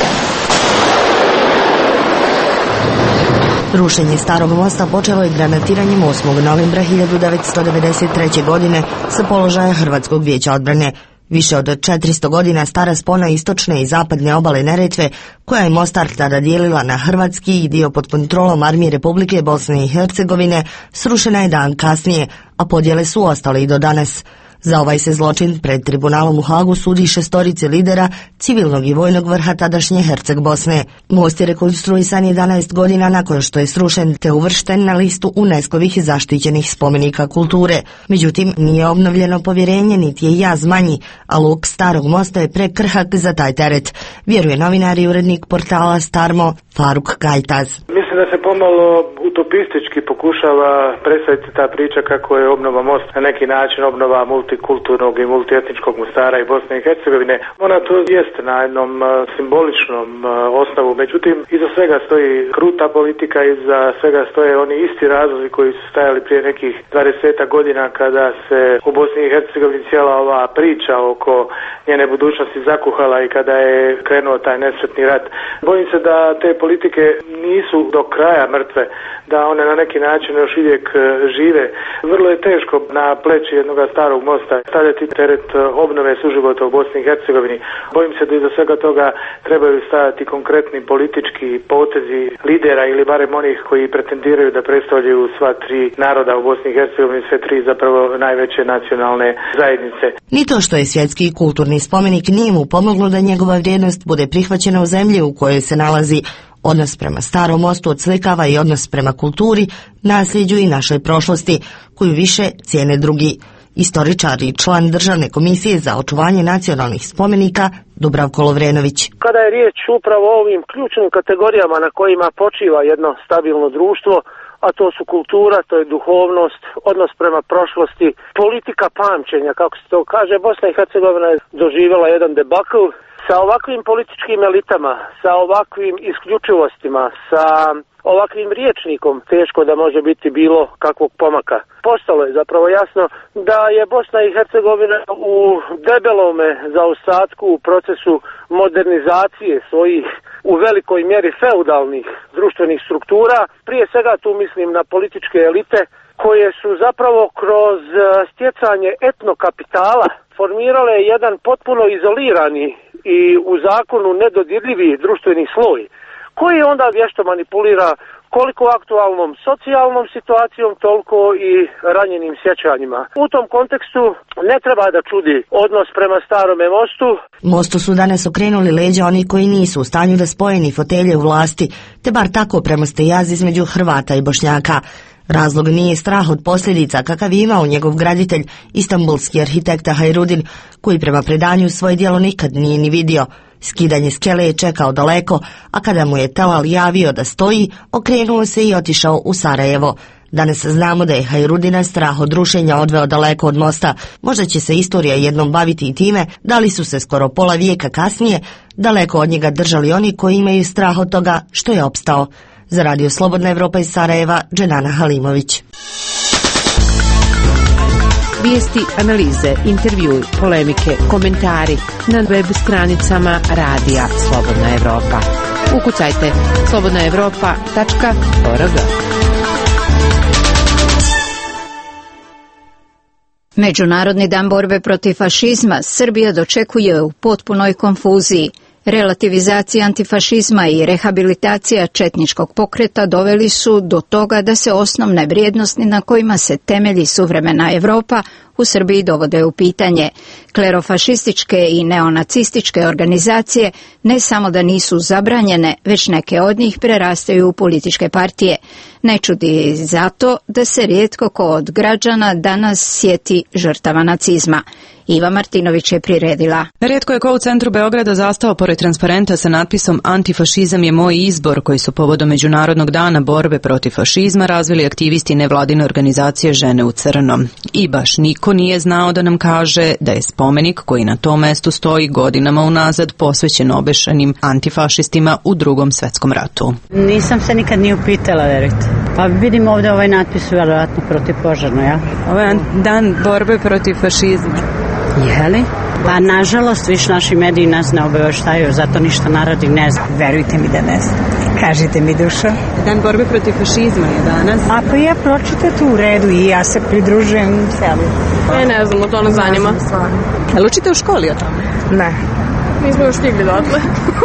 Rušenje starog mosta počelo je granatiranjem osmog novembra hiljadu devetsto devedeset treće. godine sa položaja Hrvatskog vijeća odbrane. Više od četiristo godina stara spona istočne i zapadne obale Neretve, koja je Mostar tada dijelila na hrvatski i dio pod kontrolom Armije Republike Bosne i Hercegovine, srušena je dan kasnije, a podjele su ostale i do danas. Za ovaj se zločin pred tribunalom u Hagu sudi šestorice lidera civilnog i vojnog vrha tadašnje Herceg Bosne. Most je rekonstruisan jedanaest godina nakon što je srušen te uvršten na listu UNESCO-vih zaštićenih spomenika kulture. Međutim, nije obnovljeno povjerenje niti je jaz manji, a luk starog mosta je prekrhak za taj teret, vjeruje novinar i urednik portala Starmo Faruk Kajtaz. Mislim da se pomalo utopistički pokušava predstaviti ta priča kako je obnova mosta na neki način obnova multikulturnog i multietničkog Mostara i Bosne i Hercegovine. Ona to jeste na jednom simboličnom osnovu, međutim iza svega stoji kruta politika, iza svega stoje oni isti razlozi koji su stajali prije nekih dvadeset godina kada se u Bosni i Hercegovini cijela ova priča oko njene budućnosti zakuhala i kada je krenuo taj nesretni rat. Bojim se da te politike nisu do kraja mrtve, da one na neki način još uvijek žive. Vrlo je teško na pleći jednog starog mosta stavljati teret obnove suživota u Bosni i Hercegovini. Bojim se da iza svega toga trebaju stajati konkretni politički potezi lidera ili barem onih koji pretendiraju da predstavljaju sva tri naroda u Bosni i Hercegovini, sve tri zapravo najveće nacionalne zajednice. Ni to što je svjetski kulturni spomenik nije mu pomoglo da njegova vrijednost bude prihvaćena u zemlji u kojoj se nalazi. Odnos prema starom mostu odslikava i odnos prema kulturi, nasljeđu i našoj prošlosti, koju više cijene drugi. Istoričar i član Državne komisije za očuvanje nacionalnih spomenika Dubravko Lovrenović. Kada je riječ upravo o ovim ključnim kategorijama na kojima počiva jedno stabilno društvo, a to su kultura, to je duhovnost, odnos prema prošlosti, politika pamćenja, kako se to kaže, Bosna i Hercegovina je doživjela jedan debakl. Sa ovakvim političkim elitama, sa ovakvim isključivostima, sa ovakvim riječnikom teško da može biti bilo kakvog pomaka. Postalo je zapravo jasno da je Bosna i Hercegovina u debelome zaostatku u procesu modernizacije svojih u velikoj mjeri feudalnih društvenih struktura. Prije svega tu mislim na političke elite koje su zapravo kroz stjecanje etnokapitala formirale jedan potpuno izolirani i u zakonu nedodirljivi društveni sloj, koji onda vješto manipulira koliko aktualnom socijalnom situacijom, toliko i ranjenim sjećanjima. U tom kontekstu ne treba da čudi odnos prema starome mostu. Mostu su danas okrenuli leđa oni koji nisu u stanju da spoje ni fotelje u vlasti, te bar tako premoste jaz između Hrvata i Bošnjaka. Razlog nije strah od posljedica kakav je imao njegov graditelj, istambulski arhitekta Hajrudin, koji prema predanju svoje djelo nikad nije ni vidio. Skidanje skele je čekao daleko, a kada mu je Telal javio da stoji, okrenuo se i otišao u Sarajevo. Danas znamo da je Hajrudina strah od rušenja odveo daleko od mosta. Možda će se istorija jednom baviti i time da li su se skoro pola vijeka kasnije daleko od njega držali oni koji imaju strah od toga što je opstao. Za Radio Slobodna Evropa iz Sarajeva, Dženana Halimović. Vijesti, analize, intervjui, polemike, komentari na web stranicama Radija Slobodna Evropa. Ukucajte slobodna evropa tačka org. Međunarodni dan borbe protiv fašizma Srbija dočekuje u potpunoj konfuziji. Relativizacija antifašizma i rehabilitacija četničkog pokreta doveli su do toga da se osnovne vrijednosti na kojima se temelji suvremena Evropa u Srbiji dovode u pitanje. Klerofašističke i neonacističke organizacije ne samo da nisu zabranjene, već neke od njih prerastaju u političke partije. Ne čudi zato da se rijetko ko od građana danas sjeti žrtava nacizma. Iva Martinović je priredila. Rijetko je ko u centru Beograda zastao pored transparenta sa natpisom Antifašizam je moj izbor, koji su povodom Međunarodnog dana borbe protiv fašizma razvili aktivisti nevladine organizacije Žene u crnom. I baš niko nije znao da nam kaže da je spomenik koji na tom mestu stoji godinama unazad posvećen obešanim antifašistima u Drugom svetskom ratu. Nisam se nikad ni upitala, verujte. Pa vidim ovdje ovaj natpis vjerojatno protiv požarno, ja? Ovo je dan borbe protiv fašizma. Jeli? Pa nažalost, viš naši mediji nas ne obaveštaju, zato ništa narodi ne zna. Verujte mi da ne zna. Kažite mi, Dušo. Dan borbe protiv fašizma je danas. A pa ja pročitate u redu i ja se pridružujem celu. Ja ne znam, to ne zanima. Jel učite u školi o tome? Ne. Nismo još stigli dotle.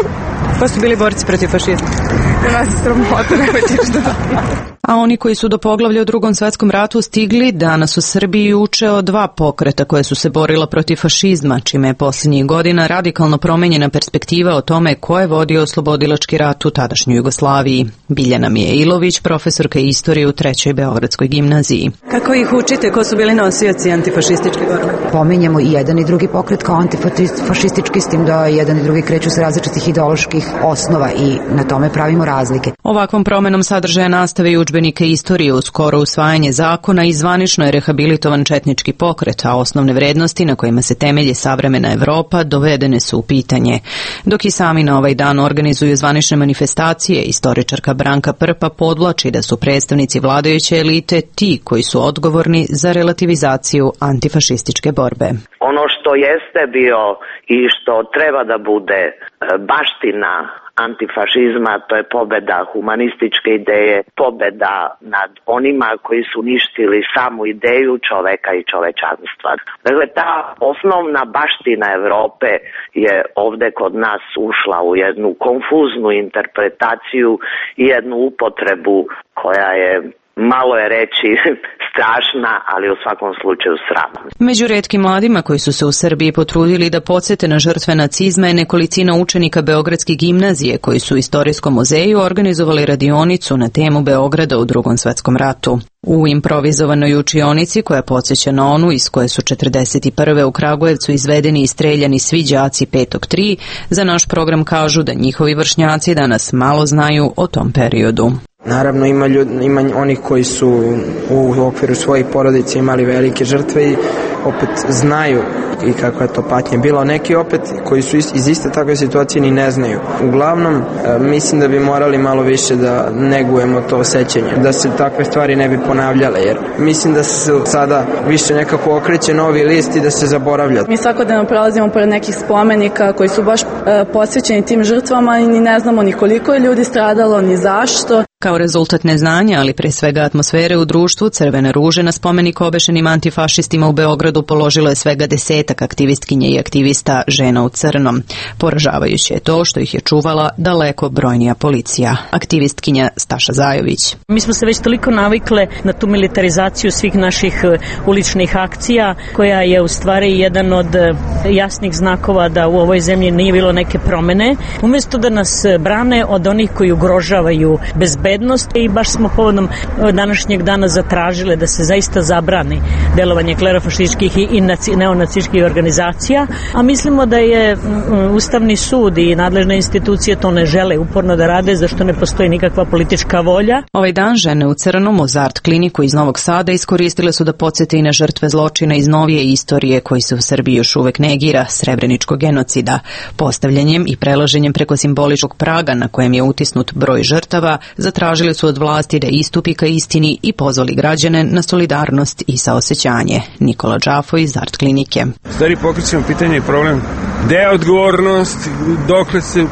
Ko su bili borci protiv fašizma? Da nas je sramota, nemojte što da. A oni koji su do poglavlja u Drugom svetskom ratu stigli, danas u Srbiji uče o dva pokreta koje su se borila protiv fašizma, čime je posljednjih godina radikalno promenjena perspektiva o tome ko je vodio oslobodilački rat u tadašnjoj Jugoslaviji. Biljana Mijailović, profesorka istorije u Trećoj Beogradskoj gimnaziji. Kako ih učite? Ko su bili nosioci antifašističke borbe? Pominjemo i jedan i drugi pokret kao antifašistički, s tim da jedan i drugi kreću s različitih ideoloških osnova i na tome pravimo razlike. Ovakvom promenom sadržaja nastave i udžbenike istorije uz skoro usvajanje zakona i zvanično je rehabilitovan četnički pokret, a osnovne vrednosti na kojima se temelji savremena Evropa dovedene su u pitanje. Dok i sami na ovaj dan organizuju zvanične manifestacije, istoričarka Branka Prpa podvlači da su predstavnici vladajuće elite ti koji su odgovorni za relativizaciju antifašističke borbe. Ono što jeste bio i što treba da bude baština antifašizma, to je pobeda humanističke ideje, pobeda nad onima koji su uništili samu ideju čoveka i čovečanstva. Dakle, ta osnovna baština Evrope je ovde kod nas ušla u jednu konfuznu interpretaciju i jednu upotrebu koja je, malo je reći, strašna, ali u svakom slučaju sramna. Među retkim mladima koji su se u Srbiji potrudili da podsjete na žrtve nacizma je nekolicina učenika Beogradske gimnazije koji su u Istorijskom muzeju organizovali radionicu na temu Beograda u Drugom svetskom ratu. U improvizovanoj učionici koja podsjeća na onu iz koje su četrdeset prve u Kragujevcu izvedeni i streljani svi đaci petog tri, za naš program kažu da njihovi vršnjaci danas malo znaju o tom periodu. Naravno ima, ljud, ima onih koji su u okviru svojih porodica imali velike žrtve i opet znaju i kakva je to patnja bilo. Neki opet koji su iz iste takve situacije ni ne znaju. Uglavnom, mislim da bi morali malo više da negujemo to osjećanje, da se takve stvari ne bi ponavljale, jer mislim da se sada više nekako okreće novi list i da se zaboravlja. Mi svakodnevno prolazimo pored nekih spomenika koji su baš e, posvećeni tim žrtvama i ni ne znamo ni koliko je ljudi stradalo, ni zašto. Kao rezultat neznanja, ali pre svega atmosfere u društvu, Crvene ruže na spomenik obešenim antifašistima u Beogradu položilo je svega desetak aktivistkinje i aktivista Žena u crnom. Poražavajuće je to što ih je čuvala daleko brojnija policija. Aktivistkinja Staša Zajović. Mi smo se već toliko navikle na tu militarizaciju svih naših uličnih akcija, koja je u stvari jedan od jasnih znakova da u ovoj zemlji nije bilo neke promene. Umjesto da nas brane od onih koji ugrožavaju bezbednost, i baš smo povodom današnjeg dana zatražile da se zaista zabrani delovanje klerofašističkih i neonacističkih organizacija, a mislimo da je Ustavni sud i nadležne institucije to ne žele uporno da rade, zašto ne postoji nikakva politička volja. Ovaj dan Žene u crnom uz Art kliniku iz Novog Sada iskoristile su da podsjete i na žrtve zločina iz novije istorije koji se u Srbiji još uvek negira, srebreničkog genocida. Postavljanjem i prelaženjem preko simboličkog praga na kojem je utisnut broj žrtava, zatražili su od vlasti da istupi ka istini i pozvali građane na solidarnost i saosećanje. Nikola Đafo iz Art klinike. Stari pokrećemo pitanje i problem. Gde je odgovornost, dokle se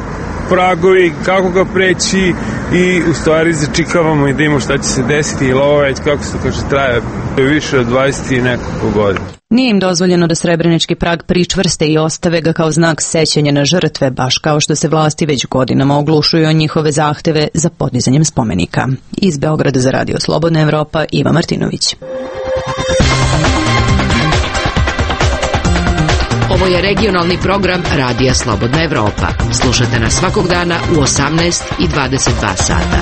pragovi, kako ga preći i u stvari začikavamo i da imamo šta će se desiti, jer ovo već, kako se kaže, traje više od dvadeset i nekoliko godina. Nije im dozvoljeno da srebrenički prag pričvrste i ostave ga kao znak sećanja na žrtve, baš kao što se vlasti već godinama oglušuju o njihove zahteve za podizanjem spomenika. Iz Beograda za Radio Slobodna Evropa, Iva Martinović. Ovo je regionalni program Radija Slobodna Evropa. Slušate nas svakog dana u osamnaest i dvadeset dva sata.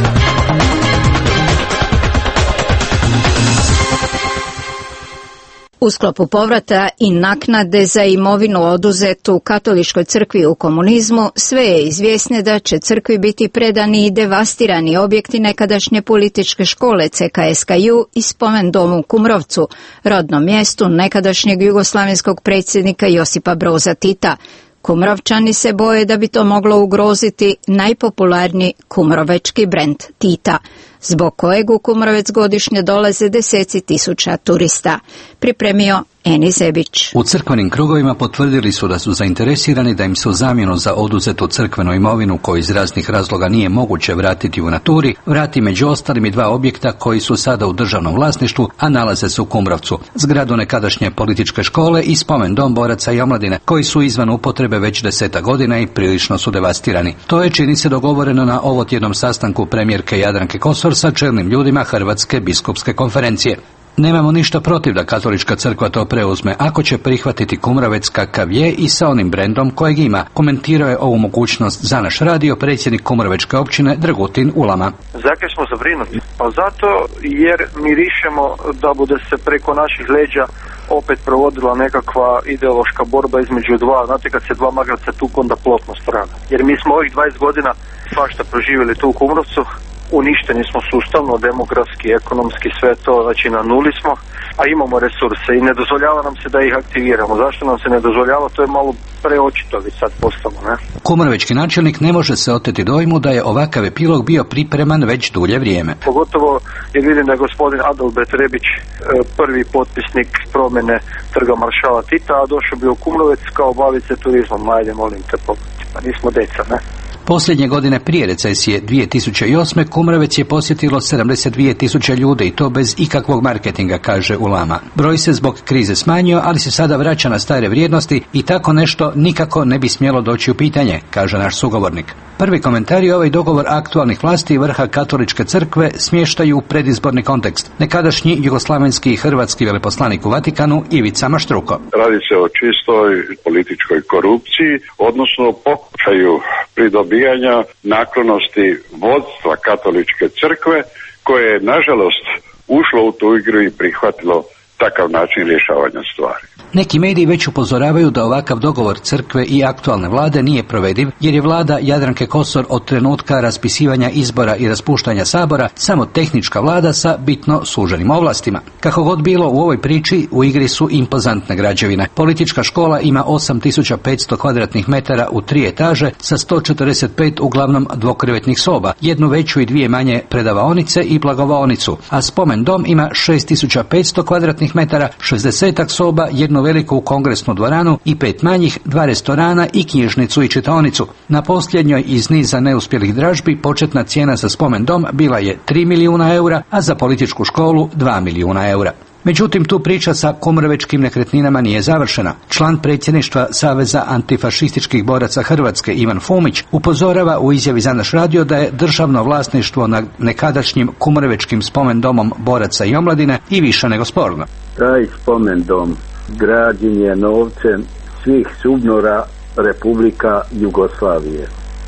U sklopu povrata i naknade za imovinu oduzetu katoličkoj crkvi u komunizmu, sve je izvjesne da će crkvi biti predani i devastirani objekti nekadašnje političke škole C K S K J i spomen domu u Kumrovcu, rodnom mjestu nekadašnjeg jugoslavenskog predsjednika Josipa Broza Tita. Kumrovčani se boje da bi to moglo ugroziti najpopularniji kumrovečki brend Tita, zbog kojeg u Kumrovec godišnje dolaze deseci tisuća turista. Pripremio Eni Zebić. U crkvenim krugovima potvrdili su da su zainteresirani da im se u zamjenu za oduzetu crkvenu imovinu koju iz raznih razloga nije moguće vratiti u naturi, vrati među ostalim i dva objekta koji su sada u državnom vlasništvu, a nalaze se u Kumrovcu. Zgradu nekadašnje političke škole i spomen dom boraca i omladine, koji su izvan upotrebe već deseta godina i prilično su devastirani. To je, čini se, dogovoreno na ovotjednom sastanku premijerke Jadranke Kosor sa čelnim ljudima Hrvatske biskupske konferencije. Nemamo ništa protiv da katolička crkva to preuzme, ako će prihvatiti Kumrovec kakav je i sa onim brendom kojeg ima, komentirao je ovu mogućnost za naš radio predsjednik Kumrovečke općine Dragutin Ulama. Zakaj smo zabrinuti? Pa zato jer mirišemo da bude se preko naših leđa opet provodila nekakva ideološka borba između dva. Znate, kad se dva magarca tuku, onda plotno strada. Jer mi smo ovih dvadeset godina svašta proživjeli tu u Kumrovcu. Uništeni smo sustavno, demografski, ekonomski, sve to, znači na nuli smo, a imamo resurse i ne dozvoljava nam se da ih aktiviramo. Zašto nam se ne dozvoljava, to je malo preočito već sad postalo, ne? Kumrovečki načelnik ne može se oteti dojmu da je ovakav epilog bio pripreman već dulje vrijeme. Pogotovo jer vidim da je gospodin Adalbert Rebić prvi potpisnik promjene trga maršala Tita, a došao bio u Kumrovec kao baviti se turizmom. Ajde, molim te, pa nismo deca, ne? Posljednje godine prije recesije dvije tisuće osme. Kumrovec je posjetilo sedamdeset dvije tisuće ljudi i to bez ikakvog marketinga, kaže Ulama. Broj se zbog krize smanjio, ali se sada vraća na stare vrijednosti i tako nešto nikako ne bi smjelo doći u pitanje, kaže naš sugovornik. Prvi komentar je ovaj dogovor aktualnih vlasti i vrha katoličke crkve smještaju u predizborni kontekst. Nekadašnji jugoslavenski i hrvatski veleposlanik u Vatikanu Ivica Maštruko. Radi se o čistoj političkoj korupciji, odnosno pokušaju pridobijanja naklonosti vodstva katoličke crkve, koje je nažalost ušlo u tu igru i prihvatilo takav način rješavanja stvari. Neki mediji već upozoravaju da ovakav dogovor crkve i aktualne vlade nije provediv, jer je vlada Jadranke Kosor od trenutka raspisivanja izbora i raspuštanja sabora samo tehnička vlada sa bitno suženim ovlastima. Kako god bilo, u ovoj priči u igri su impozantne građevine. Politička škola ima osam tisuća petsto kvadratnih metara u tri etaže sa sto četrdeset pet uglavnom dvokrevetnih soba, jednu veću i dvije manje predavaonice i blagovaonicu, a spomen dom ima šest tisuća petsto kvadratnih metara, šezdesetak soba, jednu veliku kongresnu dvoranu i pet manjih, dva restorana i knjižnicu i čitaonicu. Na posljednjoj iz niza neuspjelih dražbi početna cijena za spomen dom bila je tri milijuna eura, a za političku školu dva milijuna eura. Međutim, tu priča sa kumrovečkim nekretninama nije završena. Član predsjedništva Saveza antifašističkih boraca Hrvatske Ivan Fumić upozorava u izjavi za naš radio da je državno vlasništvo nad nekadašnjim kumrovečkim spomen domom boraca i omladine i više nego sporno. Taj spomen dom građen je novcem svih subnora Republika Jugoslavije.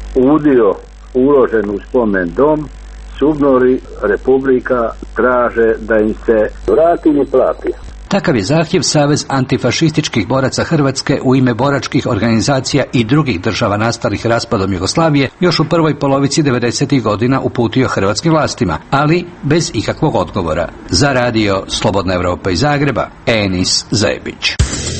Udio uložen u spomen dom subnori Republika traže da im se vrati i plati. Takav je zahtjev Savez antifašističkih boraca Hrvatske u ime boračkih organizacija i drugih država nastalih raspadom Jugoslavije još u prvoj polovici devedesetih godina uputio hrvatskim vlastima, ali bez ikakvog odgovora. Za radio Slobodna Evropa iz Zagreba, Enis Zebić.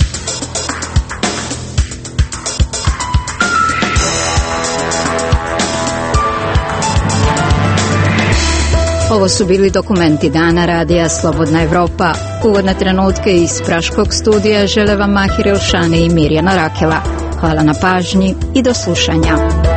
Ovo su bili dokumenti dana radija Slobodna Evropa. Uvodne trenutke iz Praškog studija žele vam Mahir Elšani i Mirjana Rakela. Hvala na pažnji i do slušanja.